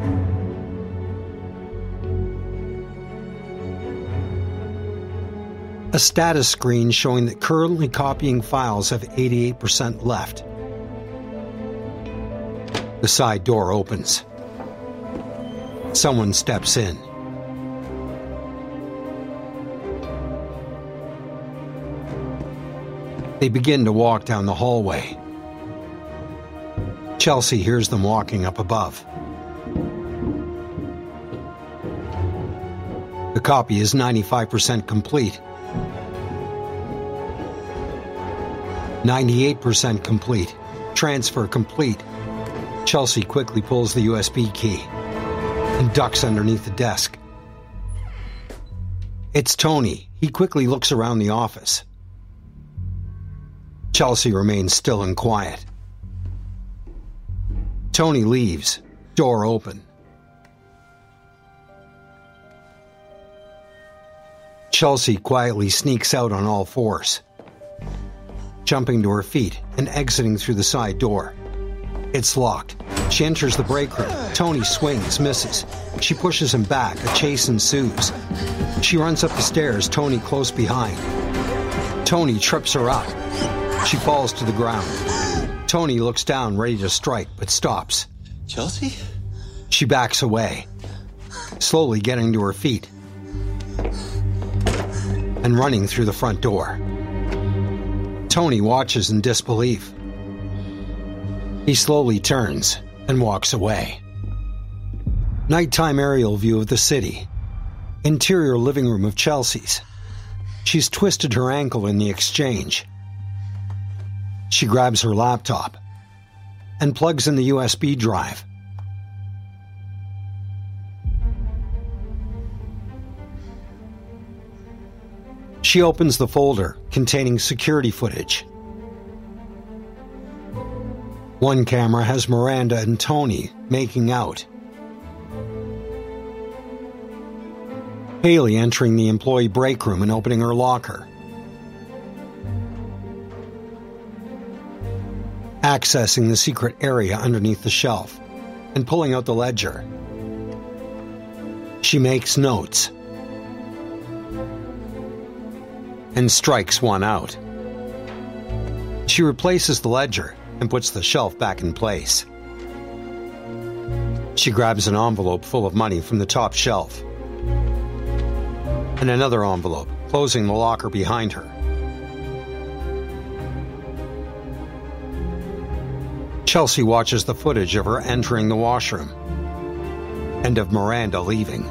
A status screen showing that currently copying files have eighty-eight percent left. The side door opens. Someone steps in. They begin to walk down the hallway. Chelsea hears them walking up above. The copy is ninety-five percent complete. ninety-eight percent complete. Transfer complete. Chelsea quickly pulls the U S B key and ducks underneath the desk. It's Tony. He quickly looks around the office. Chelsea remains still and quiet. Tony leaves, door open. Chelsea quietly sneaks out on all fours, jumping to her feet and exiting through the side door. It's locked. She enters the break room. Tony swings, misses. She pushes him back. A chase ensues. She runs up the stairs, Tony close behind. Tony trips her up. She falls to the ground. Tony looks down, ready to strike, but stops. Chelsea? She backs away, slowly getting to her feet and running through the front door. Tony watches in disbelief. He slowly turns and walks away. Nighttime aerial view of the city. Interior living room of Chelsea's. She's twisted her ankle in the exchange. She grabs her laptop and plugs in the U S B drive. She opens the folder containing security footage. One camera has Miranda and Tony making out. Haley entering the employee break room and opening her locker. Accessing the secret area underneath the shelf and pulling out the ledger. She makes notes and strikes one out. She replaces the ledger and puts the shelf back in place. She grabs an envelope full of money from the top shelf and another envelope, closing the locker behind her. Chelsea watches the footage of her entering the washroom and of Miranda leaving.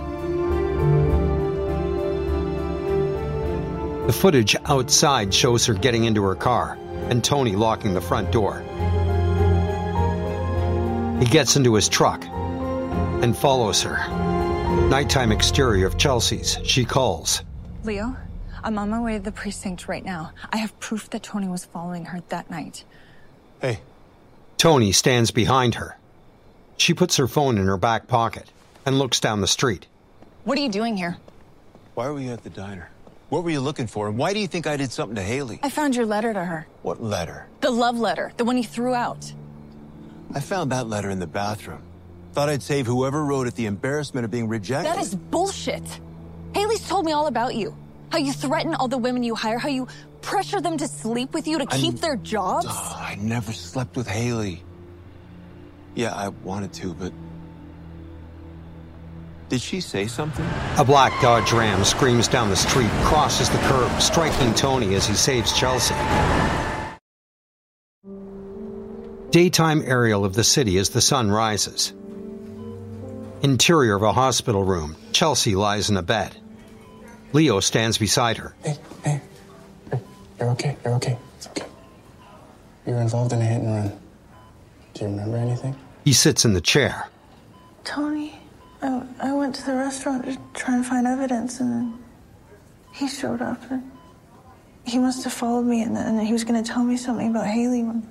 The footage outside shows her getting into her car and Tony locking the front door. He gets into his truck and follows her. Nighttime exterior of Chelsea's. She calls. Leo, I'm on my way to the precinct right now. I have proof that Tony was following her that night. Hey. Tony stands behind her. She puts her phone in her back pocket and looks down the street. What are you doing here? Why were you at the diner? What were you looking for? And why do you think I did something to Haley? I found your letter to her. What letter? The love letter, the one you threw out. I found that letter in the bathroom. Thought I'd save whoever wrote it the embarrassment of being rejected. That is bullshit. Haley's told me all about you. How you threaten all the women you hire, how you pressure them to sleep with you to keep I'm, their jobs. Oh, I never slept with Haley. Yeah, I wanted to, but... Did she say something? A black Dodge Ram screams down the street, crosses the curb, striking Tony as he saves Chelsea. Daytime aerial of the city as the sun rises. Interior of a hospital room. Chelsea lies in a bed. Leo stands beside her. Hey, hey, hey, you're okay, you're okay, it's okay. You were involved in a hit and run. Do you remember anything? He sits in the chair. Tony, I, I went to the restaurant to try and find evidence, and then he showed up, and he must have followed me, and then he was going to tell me something about Haley when...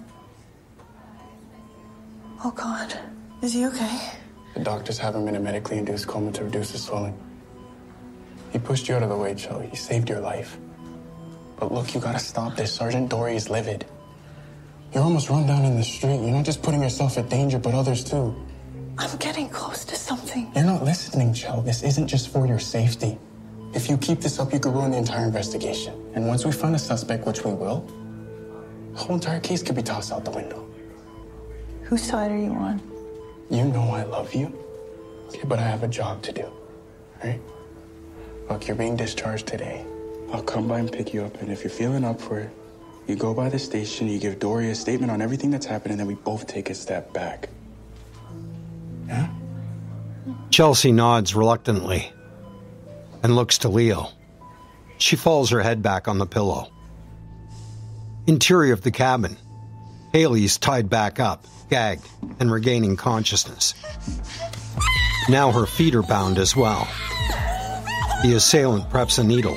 Oh, God. Is he okay? The doctors have him in a medically induced coma to reduce the swelling. He pushed you out of the way, Joe. He saved your life. But look, you gotta stop this. Sergeant Dory is livid. You're almost run down in the street. You're not just putting yourself at danger, but others too. I'm getting close to something. You're not listening, Joe. This isn't just for your safety. If you keep this up, you could ruin the entire investigation. And once we find a suspect, which we will, the whole entire case could be tossed out the window. Whose side are you on? You know I love you. Okay, but I have a job to do. All right? Look, you're being discharged today. I'll come by and pick you up, and if you're feeling up for it, you go by the station, you give Dory a statement on everything that's happened, and then we both take a step back. Yeah? Chelsea nods reluctantly and looks to Leo. She falls her head back on the pillow. Interior of the cabin. Haley's tied back up, gagged, and regaining consciousness. Now her feet are bound as well. The assailant preps a needle.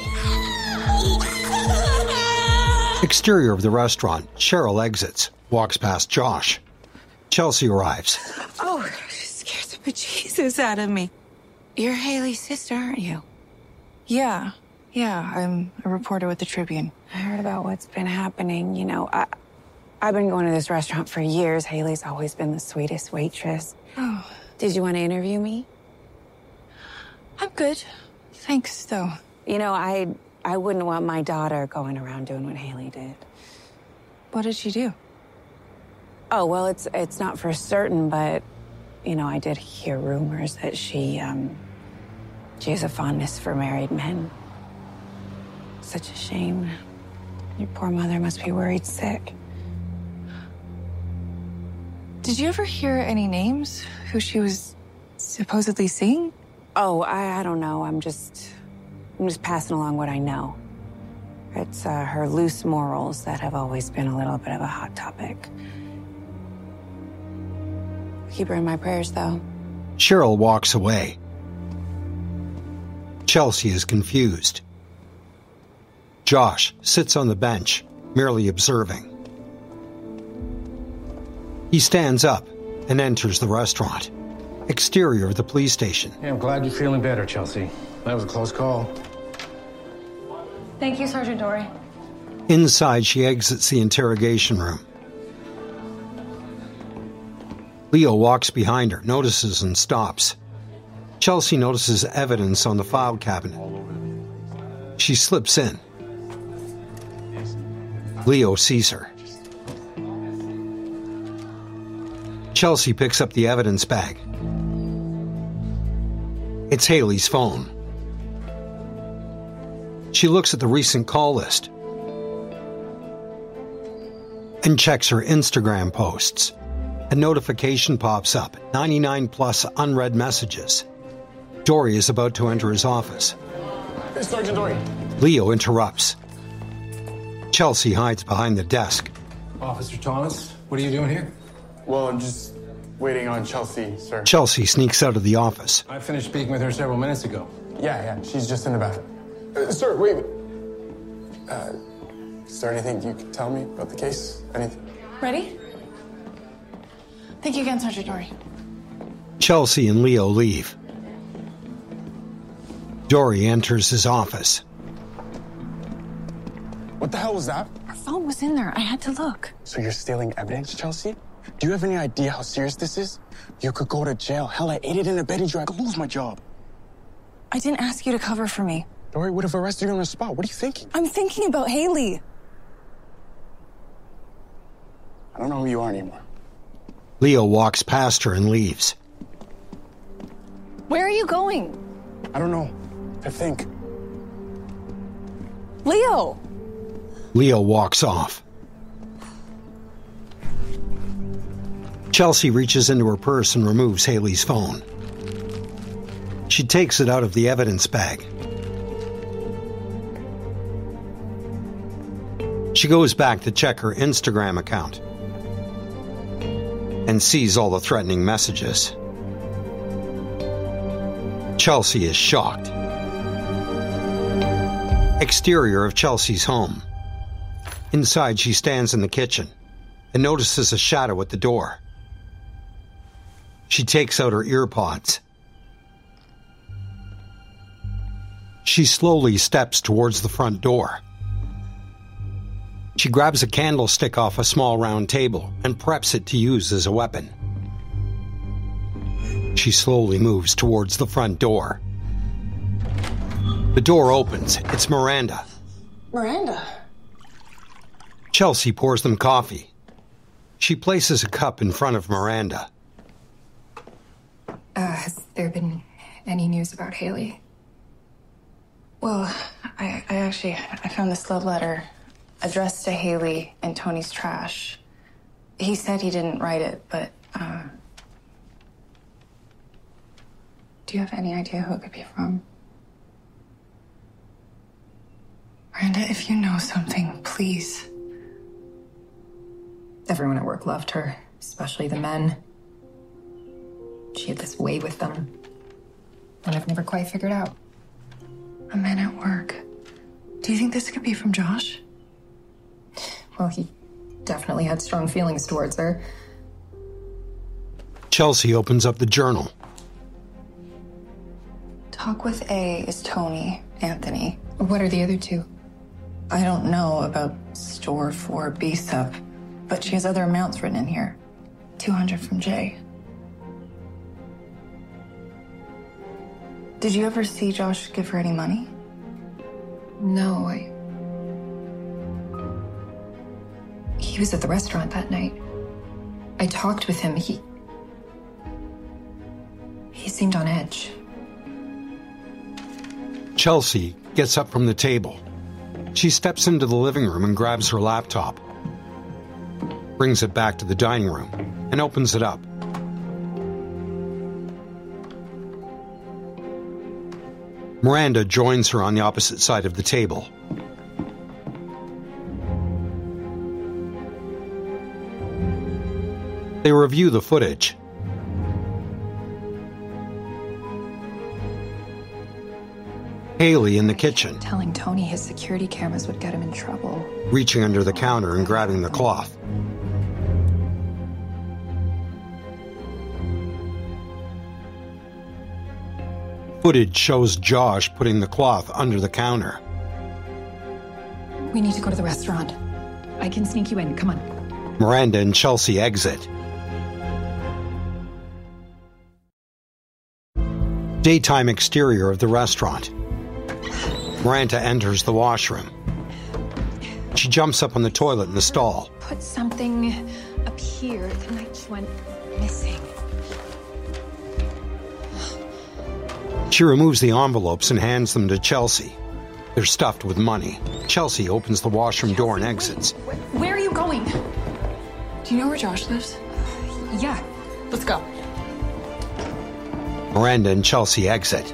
Exterior of the restaurant. Cheryl exits, walks past Josh. Chelsea arrives. Oh, scared the bejesus out of me. You're Haley's sister, aren't you? Yeah. Yeah, I'm a reporter with the Tribune. I heard about what's been happening. You know, I, I've been going to this restaurant for years. Haley's always been the sweetest waitress. Oh. Did you want to interview me? I'm good. Thanks, though. You know, I I wouldn't want my daughter going around doing what Haley did. What did she do? Oh, well, it's it's not for certain, but, you know, I did hear rumors that she, um, she has a fondness for married men. Such a shame. Your poor mother must be worried sick. Did you ever hear any names? Who she was supposedly seeing? Oh, I, I don't know. I'm just... I'm just passing along what I know. It's uh, her loose morals that have always been a little bit of a hot topic. Keep her in my prayers, though. Cheryl walks away. Chelsea is confused. Josh sits on the bench, merely observing. He stands up and enters the restaurant. Exterior of the police station. Yeah, I'm glad you're feeling better, Chelsea. That was a close call. Thank you, Sergeant Dory. Inside, she exits the interrogation room. Leo walks behind her, notices and stops. Chelsea notices evidence on the file cabinet. She slips in. Leo sees her. Chelsea picks up the evidence bag. It's Haley's phone. She looks at the recent call list and checks her Instagram posts. A notification pops up, ninety-nine plus unread messages. Dory is about to enter his office. Hey, Sergeant Dory. Leo interrupts. Chelsea hides behind the desk. Officer Thomas, what are you doing here? Well, I'm just waiting on Chelsea, sir. Chelsea sneaks out of the office. I finished speaking with her several minutes ago. Yeah, yeah, she's just in the bathroom. Uh, sir, wait. Uh, is there anything you can tell me about the case? Anything? Ready? Thank you again, Sergeant Dory. Chelsea and Leo leave. Dory enters his office. What the hell was that? Her phone was in there. I had to look. So you're stealing evidence, Chelsea? Do you have any idea how serious this is? You could go to jail. Hell, I aided and abetted you. I could lose my job. I didn't ask you to cover for me. Dory would have arrested you on the spot. What are you thinking? I'm thinking about Haley. I don't know who you are anymore. Leo walks past her and leaves. Where are you going? I don't know. I think. Leo! Leo walks off. Chelsea reaches into her purse and removes Haley's phone. She takes it out of the evidence bag. She goes back to check her Instagram account and sees all the threatening messages. Chelsea is shocked. Exterior of Chelsea's home. Inside, she stands in the kitchen and notices a shadow at the door. She takes out her earpods. She slowly steps towards the front door. She grabs a candlestick off a small round table and preps it to use as a weapon. She slowly moves towards the front door. The door opens. It's Miranda. Miranda. Chelsea pours them coffee. She places a cup in front of Miranda. Uh, has there been any news about Haley? Well, I, I actually I found this love letter addressed to Haley in Tony's trash. He said he didn't write it, but uh, do you have any idea who it could be from? Miranda, if you know something, please. Everyone at work loved her, especially the men. She had this way with them, and I've never quite figured out. A man at work. Do you think this could be from Josh? Well, he definitely had strong feelings towards her. Chelsea opens up the journal. Talk with A is Tony, Anthony. What are the other two? I don't know about store for B S U P, but she has other amounts written in here. two hundred from Jay. Did you ever see Josh give her any money? No, I... He was at the restaurant that night. I talked with him. He... He seemed on edge. Chelsea gets up from the table. She steps into the living room and grabs her laptop, brings it back to the dining room, and opens it up. Miranda joins her on the opposite side of the table. They review the footage. Haley in the kitchen, Telling Tony his security cameras would get him in trouble. reaching under the counter and grabbing the cloth. Footage shows Josh putting the cloth under the counter. We need to go to the restaurant. I can sneak you in. Come on. Miranda and Chelsea exit. Daytime exterior of the restaurant. Miranda enters the washroom. She jumps up on the toilet in the stall. Put something up here the night she went missing. She removes the envelopes and hands them to Chelsea. They're stuffed with money. Chelsea opens the washroom door and exits. Where are you going? Do you know where Josh lives? Yeah. Let's go. Miranda and Chelsea exit.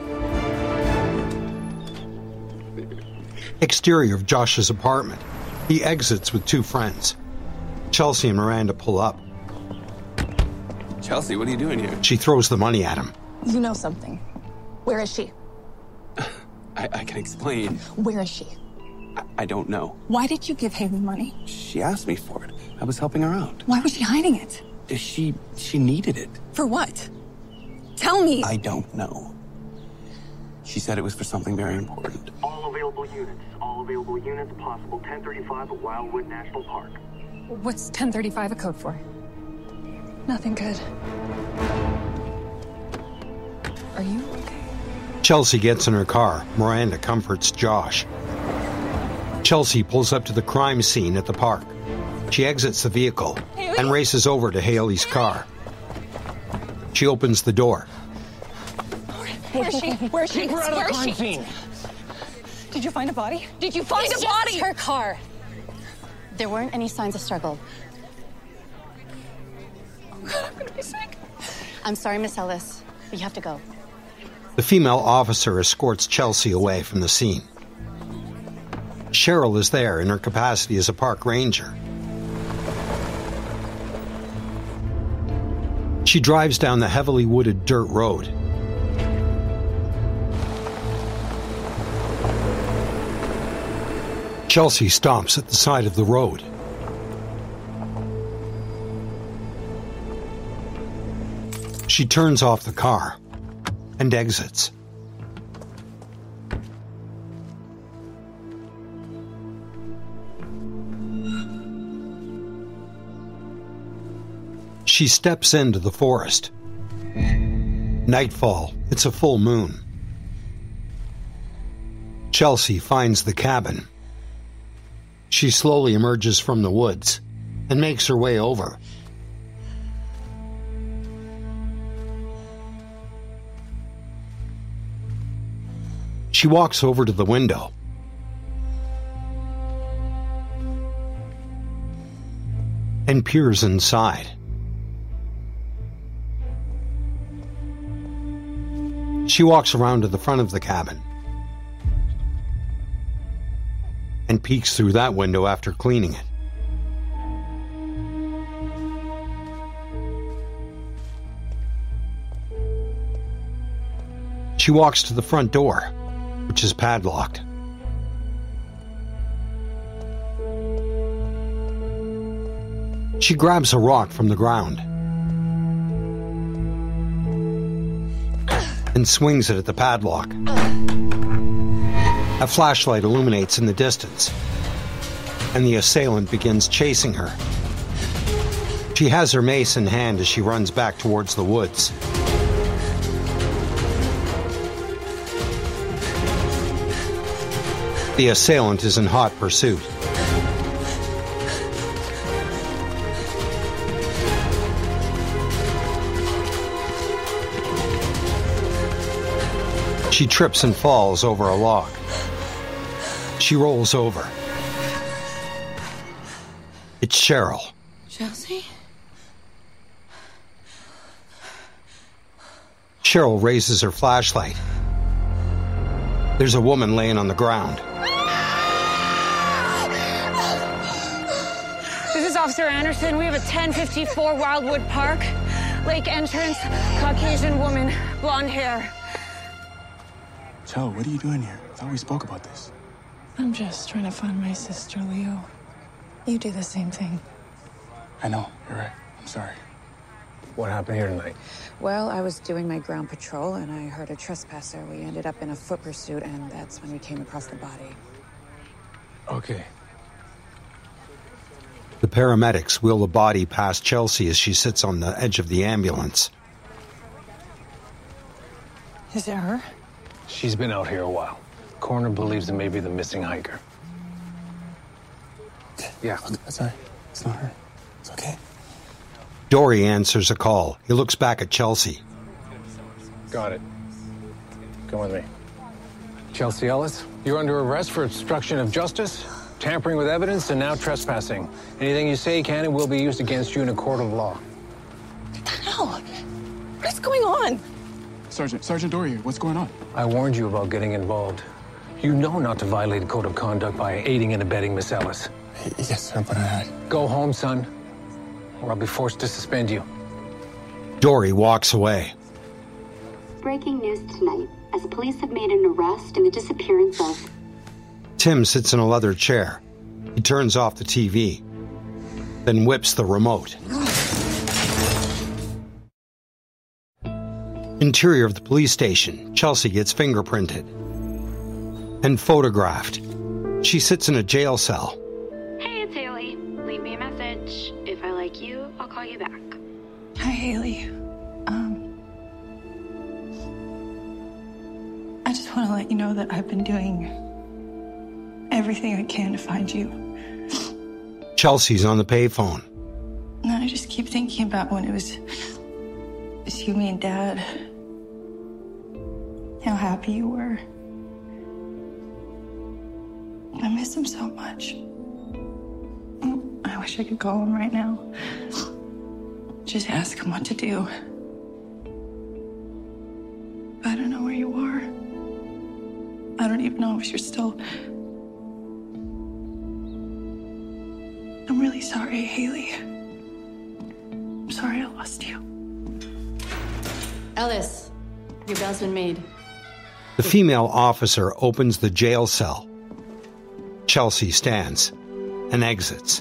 Exterior of Josh's apartment. He exits with two friends. Chelsea and Miranda pull up. Chelsea, what are you doing here? She throws the money at him. You know something. Where is she? I, I can explain. Where is she? I, I don't know. Why did you give Haley money? She asked me for it. I was helping her out. Why was she hiding it? She she needed it. For what? Tell me. I don't know. She said it was for something very important. All available units. All available units. Possible ten thirty-five at Wildwood National Park. What's ten thirty-five a code for? Nothing good. Are you okay? Chelsea gets in her car. Miranda comforts Josh. Chelsea pulls up to the crime scene at the park. She exits the vehicle and races over to Haley's car. She opens the door. Where is she? Where is she? Keep her out of the Where is crime she? scene. Did you find a body? Did you find It's a body? just her car. There weren't any signs of struggle. Oh God, I'm gonna be sick. I'm sorry, Miss Ellis, but you have to go. The female officer escorts Chelsea away from the scene. Cheryl is there in her capacity as a park ranger. She drives down the heavily wooded dirt road. Chelsea stops at the side of the road. She turns off the car and exits. She steps into the forest. Nightfall, it's a full moon. Chelsea finds the cabin. She slowly emerges from the woods and makes her way over. She walks over to the window. And peers inside. She walks around to the front of the cabin and peeks through that window after cleaning it. She walks to the front door, which is padlocked. She grabs a rock from the ground and swings it at the padlock. A flashlight illuminates in the distance, and the assailant begins chasing her. She has her mace in hand as she runs back towards the woods. The assailant is in hot pursuit. She trips and falls over a log. She rolls over. It's Cheryl. Chelsea? Cheryl raises her flashlight. There's a woman laying on the ground. This is Officer Anderson. We have a ten fifty-four Wildwood Park. Lake entrance, Caucasian woman, blonde hair. Joe, what are you doing here? I thought we spoke about this. I'm just trying to find my sister, Leo. You do the same thing. I know, you're right. I'm sorry. What happened here tonight? Well, I was doing my ground patrol and I heard a trespasser. We ended up in a foot pursuit and that's when we came across the body. Okay. The paramedics wheel the body past Chelsea as she sits on the edge of the ambulance. Is it her? She's been out here a while. Coroner believes it may be the missing hiker. Yeah, sorry. It's not her. It's okay. Dory answers a call. He looks back at Chelsea. Got it. Come with me. Chelsea Ellis, you're under arrest for obstruction of justice, tampering with evidence, and now trespassing. Anything you say can and will be used against you in a court of law. What the hell? What is going on? Sergeant, Sergeant Dory, what's going on? I warned you about getting involved. You know not to violate a code of conduct by aiding and abetting Miss Ellis. Yes, sir, but I... Go home, son, or I'll be forced to suspend you. Dory walks away. Breaking news tonight, as police have made an arrest in the disappearance of... Tim sits in a leather chair. He turns off the T V, then whips the remote. Interior of the police station, Chelsea gets fingerprinted and photographed. She sits in a jail cell. Hey, it's Haley. Leave me a message. If I like you, I'll call you back. Hi, Haley. Um, I just want to let you know that I've been doing everything I can to find you. Chelsea's on the payphone. And I just keep thinking about when it was, it was you, me, and Dad. How happy you were. I miss him so much. I wish I could call him right now. Just ask him what to do. I don't know where you are. I don't even know if you're still... I'm really sorry, Haley. I'm sorry I lost you. Ellis, your bail's been made. The female officer opens the jail cell. Chelsea stands and exits.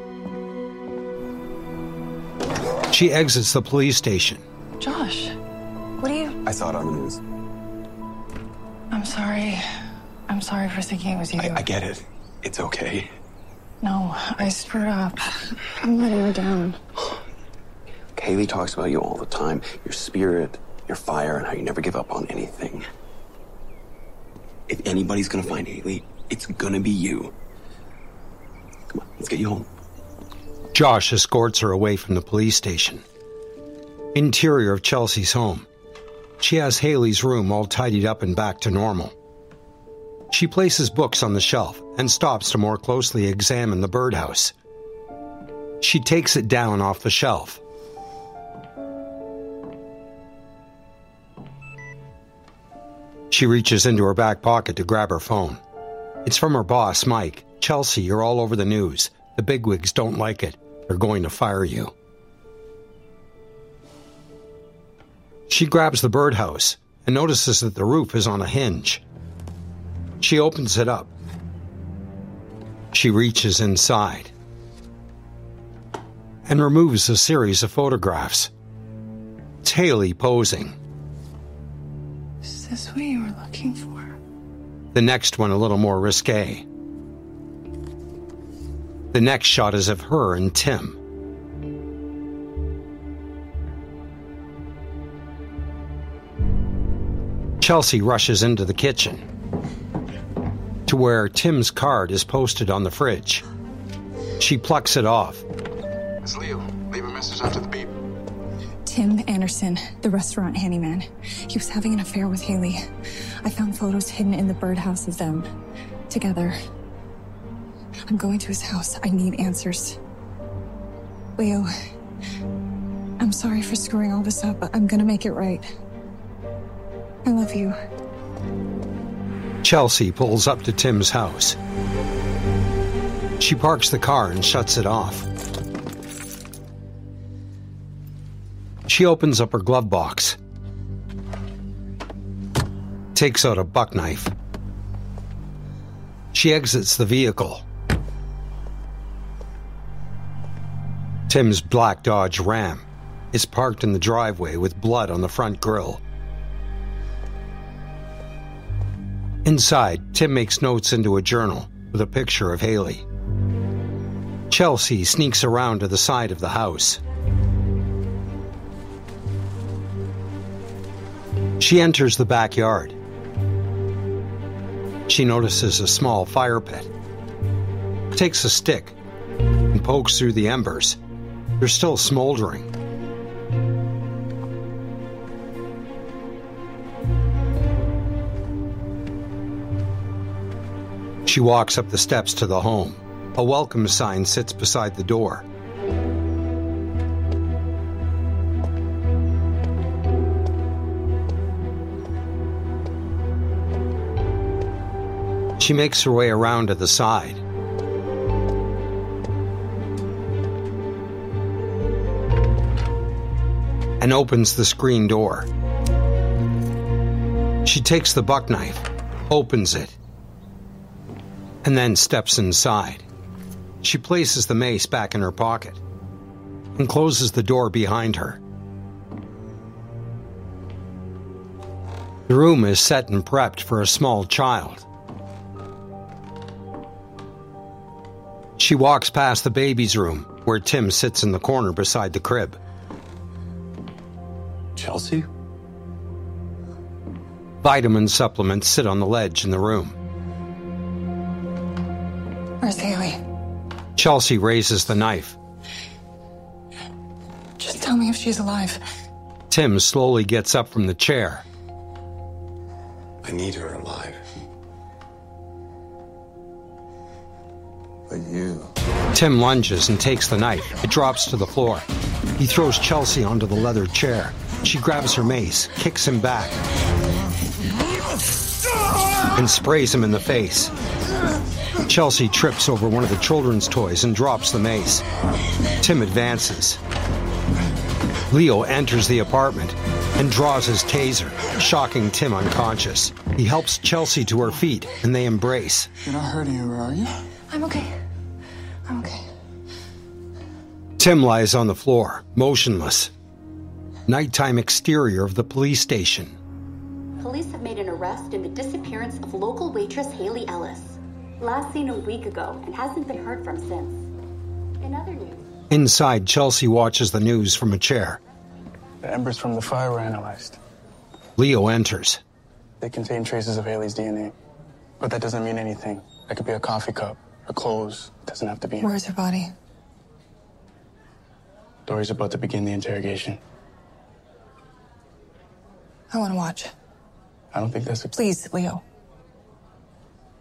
She exits the police station. Josh, what are you... I saw it on the news. I'm sorry. I'm sorry for thinking it was you. I, I get it. It's okay. No, I screwed up. I'm letting her down. Haley talks about you all the time. Your spirit, your fire, and how you never give up on anything. If anybody's gonna find Haley, it's gonna be you. Come on, let's get you home. Josh escorts her away from the police station. Interior of Chelsea's home. She has Haley's room all tidied up and back to normal. She places books on the shelf and stops to more closely examine the birdhouse. She takes it down off the shelf. She reaches into her back pocket to grab her phone. It's from her boss, Mike. Chelsea, you're all over the news. The bigwigs don't like it. They're going to fire you. She grabs the birdhouse and notices that the roof is on a hinge. She opens it up. She reaches inside and removes a series of photographs. It's Haley posing. Is this what you were looking for? The next one a little more risque. The next shot is of her and Tim. Chelsea rushes into the kitchen to where Tim's card is posted on the fridge. She plucks it off. It's Leo. Leave a message after the beep. Tim Anderson, the restaurant handyman. He was having an affair with Haley. I found photos hidden in the birdhouse of them together. I'm going to his house. I need answers. Leo, I'm sorry for screwing all this up, but I'm gonna make it right. I love you. Chelsea pulls up to Tim's house. She parks the car and shuts it off. She opens up her glove box, takes out a buck knife. She exits the vehicle. Tim's black Dodge Ram is parked in the driveway with blood on the front grille. Inside, Tim makes notes into a journal with a picture of Haley. Chelsea sneaks around to the side of the house. She enters the backyard. She notices a small fire pit. Takes a stick and pokes through the embers. They're still smoldering. She walks up the steps to the home. A welcome sign sits beside the door. She makes her way around to the side. And opens the screen door. She takes the buck knife, opens it, and then steps inside. She places the mace back in her pocket and closes the door behind her. The room is set and prepped for a small child. She walks past the baby's room, where Tim sits in the corner beside the crib. Chelsea? Vitamin supplements sit on the ledge in the room. Where's Haley? Chelsea raises the knife. Just tell me if she's alive. Tim slowly gets up from the chair. I need her alive. But you... Tim lunges and takes the knife. It drops to the floor. He throws Chelsea onto the leather chair. She grabs her mace, kicks him back, and sprays him in the face. Chelsea trips over one of the children's toys and drops the mace. Tim advances. Leo enters the apartment and draws his taser, shocking Tim unconscious. He helps Chelsea to her feet, and they embrace. You're not hurting her, are you? I'm okay. I'm okay. Tim lies on the floor, motionless. Nighttime exterior of the police station. Police have made an arrest in the disappearance of local waitress Haley Ellis. Last seen a week ago and hasn't been heard from since. In other news... Inside, Chelsea watches the news from a chair. The embers from the fire were analyzed. Leo enters. They contain traces of Haley's D N A. But that doesn't mean anything. That could be a coffee cup, her clothes. It doesn't have to be... Where's her body? Dory's about to begin the interrogation. I want to watch. I don't think that's a... Please, Leo.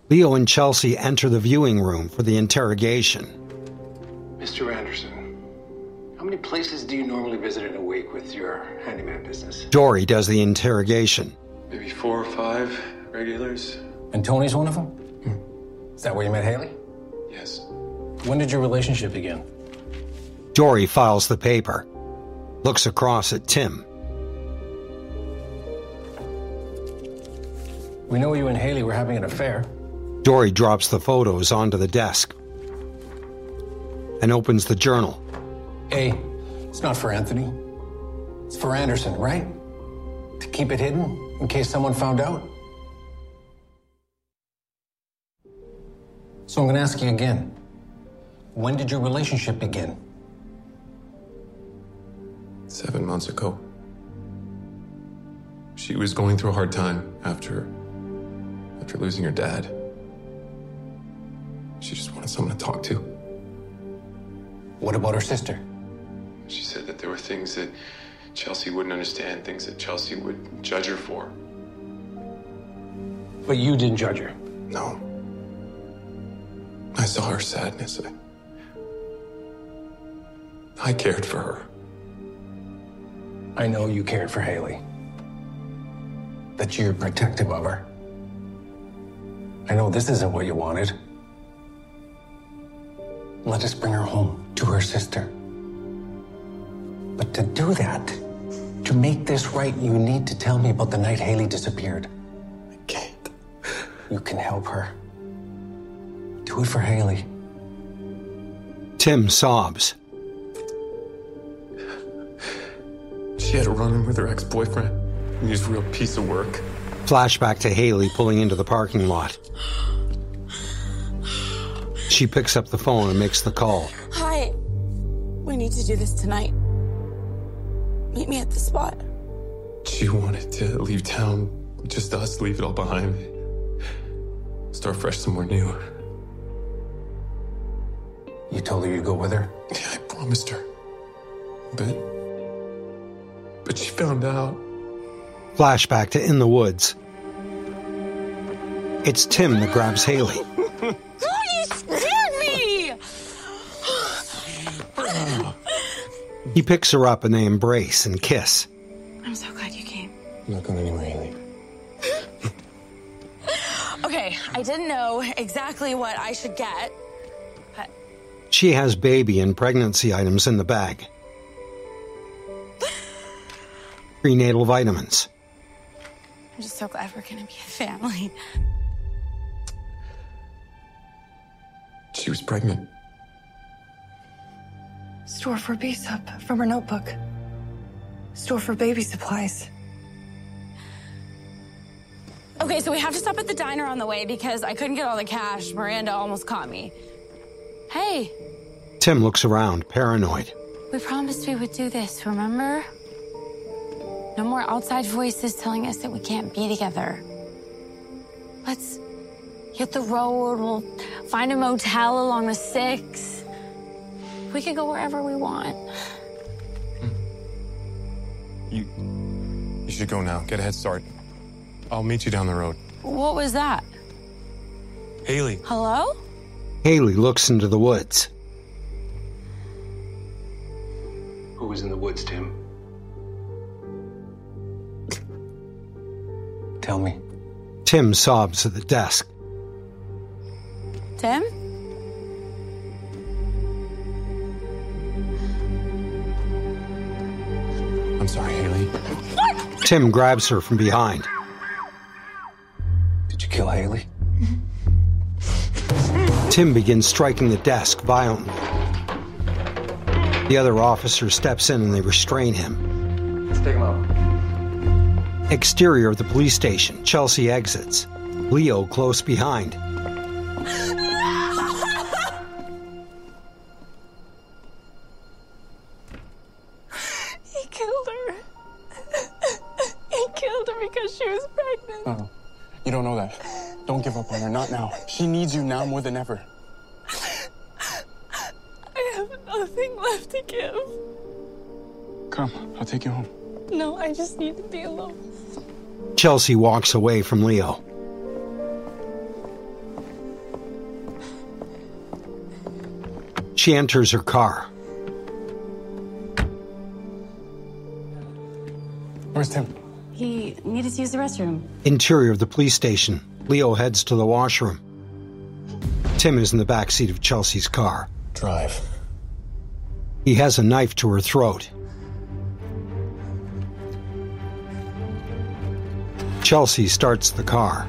Leo and Chelsea enter the viewing room for the interrogation. Mister Anderson, how many places do you normally visit in a week with your handyman business? Dory does the interrogation. Maybe four or five regulars. And Tony's one of them? Hmm. Is that where you met Haley? Yes. When did your relationship begin? Dory files the paper, looks across at Tim. We know you and Haley were having an affair. Dory drops the photos onto the desk and opens the journal. A, it's not for Anthony. It's for Anderson, right? To keep it hidden in case someone found out? So I'm going to ask you again. When did your relationship begin? Seven months ago. She was going through a hard time after, after losing her dad. She just wanted someone to talk to. What about her sister? She said that there were things that Chelsea wouldn't understand, things that Chelsea would judge her for. But you didn't judge her? No. I saw her sadness. I, I cared for her. I know you cared for Haley. That you're protective of her. I know this isn't what you wanted. Let us bring her home to her sister. But to do that, to make this right, you need to tell me about the night Haley disappeared. I can't. You can help her. Do it for Haley. Tim sobs. She had a run-in with her ex-boyfriend. He was a real piece of work. Flashback to Haley pulling into the parking lot. She picks up the phone and makes the call. Hi. We need to do this tonight. Meet me at the spot. She wanted to leave town, just us, leave it all behind. Start fresh somewhere new. You told her you'd go with her? Yeah, I promised her. But... But she found out. Flashback to In the Woods. It's Tim that grabs Haley. You scared me! He picks her up and they embrace and kiss. I'm so glad you came. I'm not going anywhere, Haley. Okay, I didn't know exactly what I should get, but... She has baby and pregnancy items in the bag. Prenatal vitamins. I'm just so glad we're gonna be a family. She was pregnant. Store for B-Sup from her notebook. Store for baby supplies. Okay, so we have to stop at the diner on the way because I couldn't get all the cash. Miranda almost caught me. Hey. Tim looks around, paranoid. We promised we would do this, remember? No more outside voices telling us that we can't be together. Let's hit the road. We'll find a motel along the six. We could go wherever we want. You... You should go now. Get a head start. I'll meet you down the road. What was that? Haley. Hello? Haley looks into the woods. Who was in the woods, Tim? Tell me. Tim sobs at the desk. Tim? I'm sorry, Haley. What? Tim grabs her from behind. Did you kill Haley? Tim begins striking the desk violently. The other officer steps in and they restrain him. Let's take him out. Exterior of the police station. Chelsea exits. Leo close behind. He killed her. He killed her because she was pregnant. No, you don't know that. Don't give up on her, not now. She needs you now more than ever. I have nothing left to give. Come, I'll take you home. No, I just need to be alone. Chelsea walks away from Leo. She enters her car. Where's Tim? He needed to use the restroom. Interior of the police station. Leo heads to the washroom. Tim is in the back seat of Chelsea's car. Drive. He has a knife to her throat. Chelsea starts the car.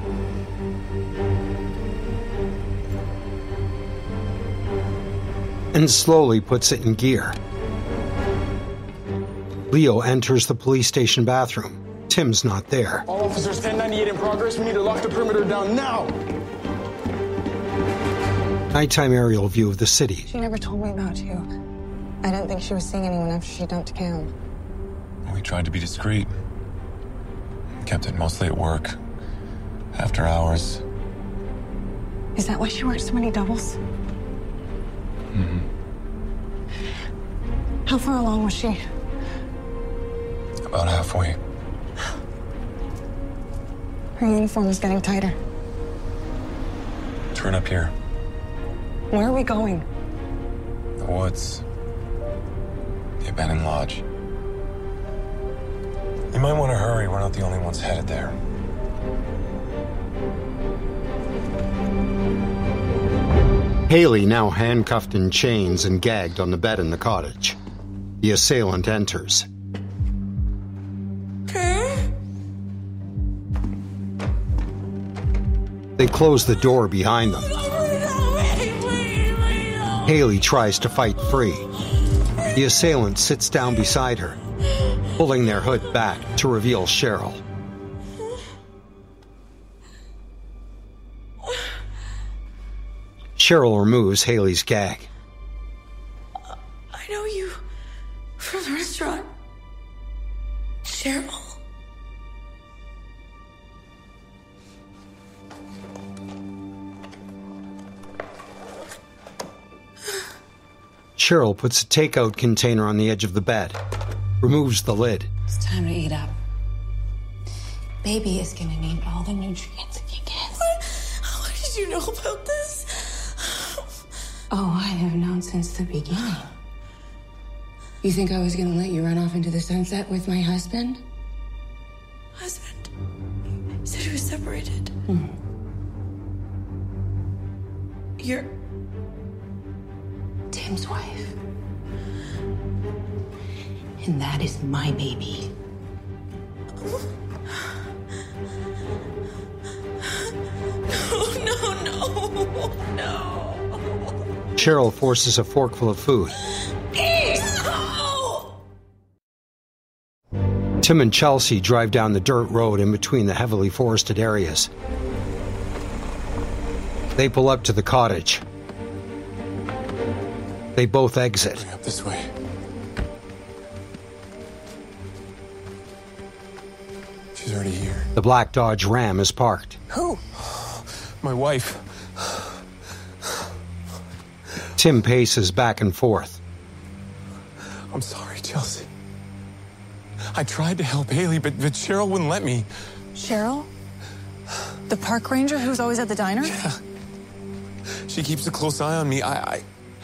And slowly puts it in gear. Leo enters the police station bathroom. Tim's not there. All officers, ten ninety-eight in progress. We need to lock the perimeter down now. Nighttime aerial view of the city. She never told me about you. I didn't think she was seeing anyone after she dumped Cam. We tried to be discreet. Kept it mostly at work. After hours. Is that why she worked so many doubles? Mm-hmm. How far along was she? About halfway. Her uniform is getting tighter. Turn up here. Where are we going? The woods. The abandoned lodge. You might want to hurry. We're not the only ones headed there. Haley, now handcuffed in chains and gagged on the bed in the cottage. The assailant enters. They close the door behind them. Haley tries to fight free. The assailant sits down beside her, pulling their hood back to reveal Cheryl. Cheryl removes Haley's gag. I know you from the restaurant. Cheryl. Cheryl puts a takeout container on the edge of the bed, removes the lid. It's time to eat up. Baby is gonna need all the nutrients it can get. What? How did you know about this? Oh, I have known since the beginning. You think I was gonna let you run off into the sunset with my husband? Husband? You said he was separated. Hmm. You're... Tim's wife. And that is my baby. No, no, no, no. Cheryl forces a forkful of food. No! Tim and Chelsea drive down the dirt road in between the heavily forested areas. They pull up to the cottage. They both exit. Up this way. She's already here. The black Dodge Ram is parked. Who? My wife. Tim paces back and forth. I'm sorry, Chelsea. I tried to help Haley, but, but Cheryl wouldn't let me. Cheryl? The park ranger who's always at the diner? Yeah. She keeps a close eye on me. I... I...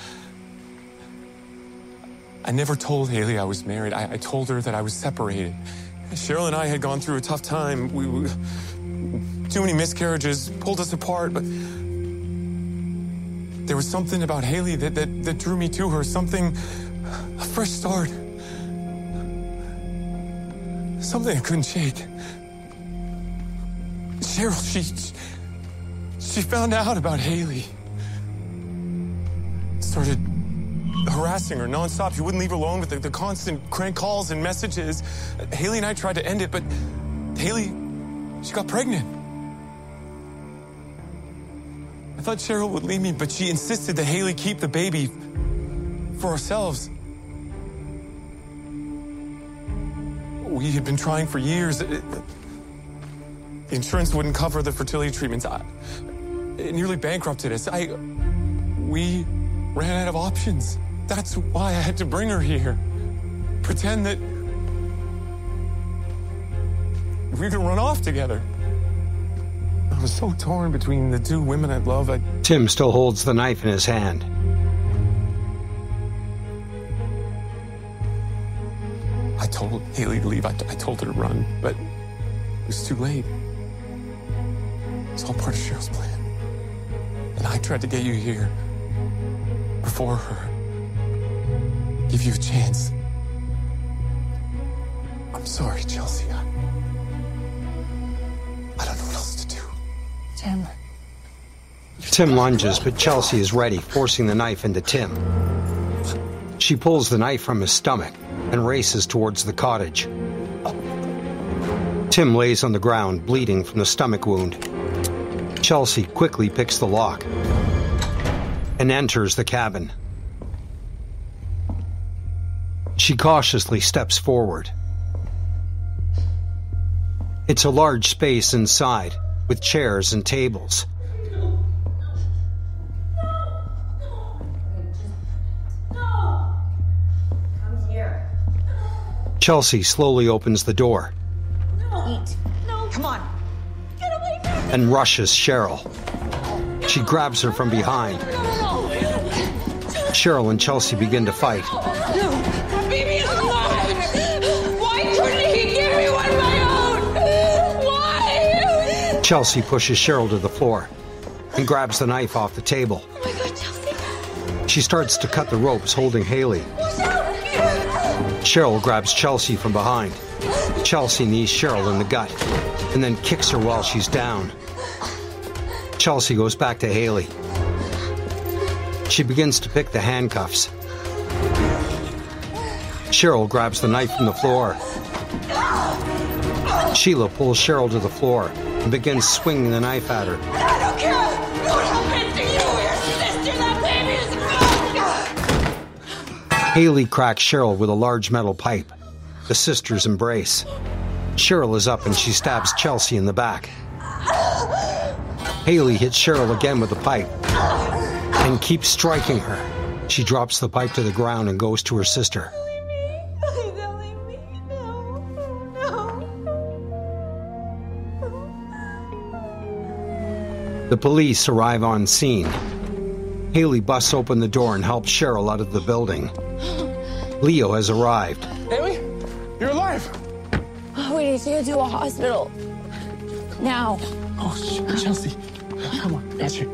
I never told Haley I was married. I, I told her that I was separated. Cheryl and I had gone through a tough time. We, we too many miscarriages pulled us apart, but there was something about Haley that, that, that drew me to her. Something, a fresh start. Something I couldn't shake. Cheryl, she, she found out about Haley. Started harassing her nonstop. She wouldn't leave her alone with the, the constant crank calls and messages. Haley and I tried to end it, but Haley, she got pregnant. I thought Cheryl would leave me, but she insisted that Haley keep the baby for ourselves. We had been trying for years. It, the insurance wouldn't cover the fertility treatments. I, it nearly bankrupted us. I, we ran out of options. That's why I had to bring her here. Pretend that we could run off together. I was so torn between the two women I love. I... Tim still holds the knife in his hand. told Haley to leave. I, I told her to run, but it was too late. It was all part of Cheryl's plan. And I tried to get you here before her. Give you a chance. I'm sorry, Chelsea. I, I don't know what else to do. Tim. Tim lunges, but Chelsea is ready, forcing the knife into Tim. She pulls the knife from his stomach and races towards the cottage. Tim lays on the ground, bleeding from the stomach wound. Chelsea quickly picks the lock and enters the cabin. She cautiously steps forward. It's a large space inside, with chairs and tables. Chelsea slowly opens the door. No. Eat. No. Come on. Get away from me. And rushes Cheryl. She grabs her from behind. Cheryl and Chelsea begin to fight. No. My baby is alive. Why couldn't he give me one of my own? Why? Chelsea pushes Cheryl to the floor and grabs the knife off the table. Oh my God, Chelsea. She starts to cut the ropes holding Haley. Watch out. Cheryl grabs Chelsea from behind. Chelsea knees Cheryl in the gut and then kicks her while she's down. Chelsea goes back to Haley. She begins to pick the handcuffs. Cheryl grabs the knife from the floor. Sheila pulls Cheryl to the floor and begins swinging the knife at her. I don't care what happened to you, your sister, that baby is gone. Haley cracks Cheryl with a large metal pipe. The sisters embrace. Cheryl is up and she stabs Chelsea in the back. Haley hits Cheryl again with the pipe and keeps striking her. She drops the pipe to the ground and goes to her sister. The police arrive on scene. Haley busts open the door and helps Cheryl out of the building. Leo has arrived. Haley, you're alive. Oh, we need to go to a hospital. Now. Oh, Chelsea. Come on, got you.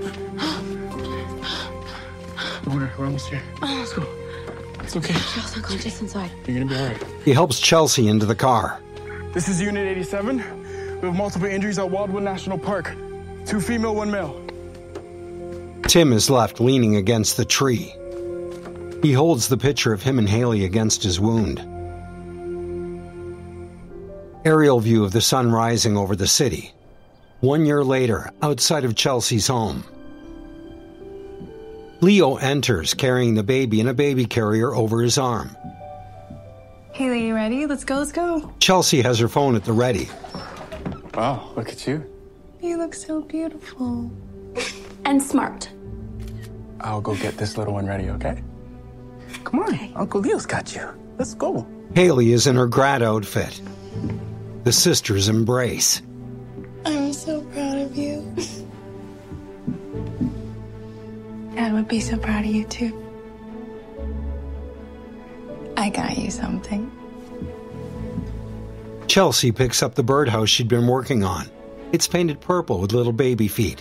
Don't worry, we're almost here. Let's go. It's okay. Cheryl's unconscious inside. You're gonna be all right. He helps Chelsea into the car. This is Unit eighty-seven. We have multiple injuries at Wildwood National Park. Two female, one male. Tim is left leaning against the tree. He holds the picture of him and Haley against his wound. Aerial view of the sun rising over the city. One year later, outside of Chelsea's home. Leo enters, carrying the baby in a baby carrier over his arm. Haley, you ready? Let's go, let's go. Chelsea has her phone at the ready. Wow, look at you. You look so beautiful. And smart. I'll go get this little one ready, okay? Come on, okay. Uncle Leo's got you. Let's go. Haley is in her grad outfit. The sisters embrace. I'm so proud of you. Dad would be so proud of you, too. I got you something. Chelsea picks up the birdhouse she'd been working on. It's painted purple with little baby feet.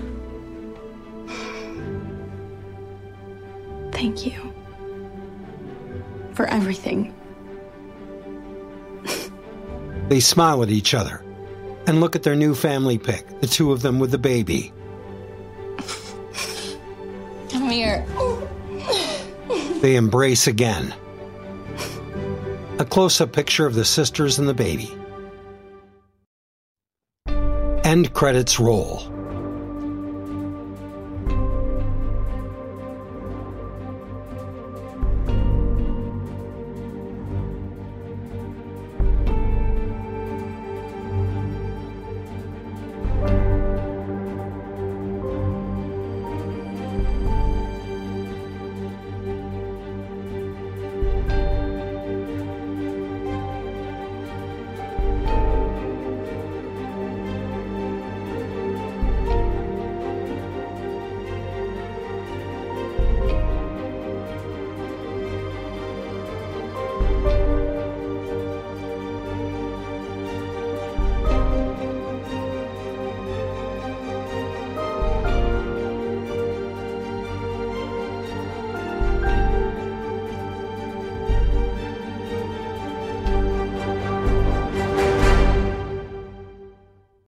Thank you. For everything. They smile at each other and look at their new family pic, the two of them with the baby. Come here. They embrace again. A close-up picture of the sisters and the baby. End credits roll.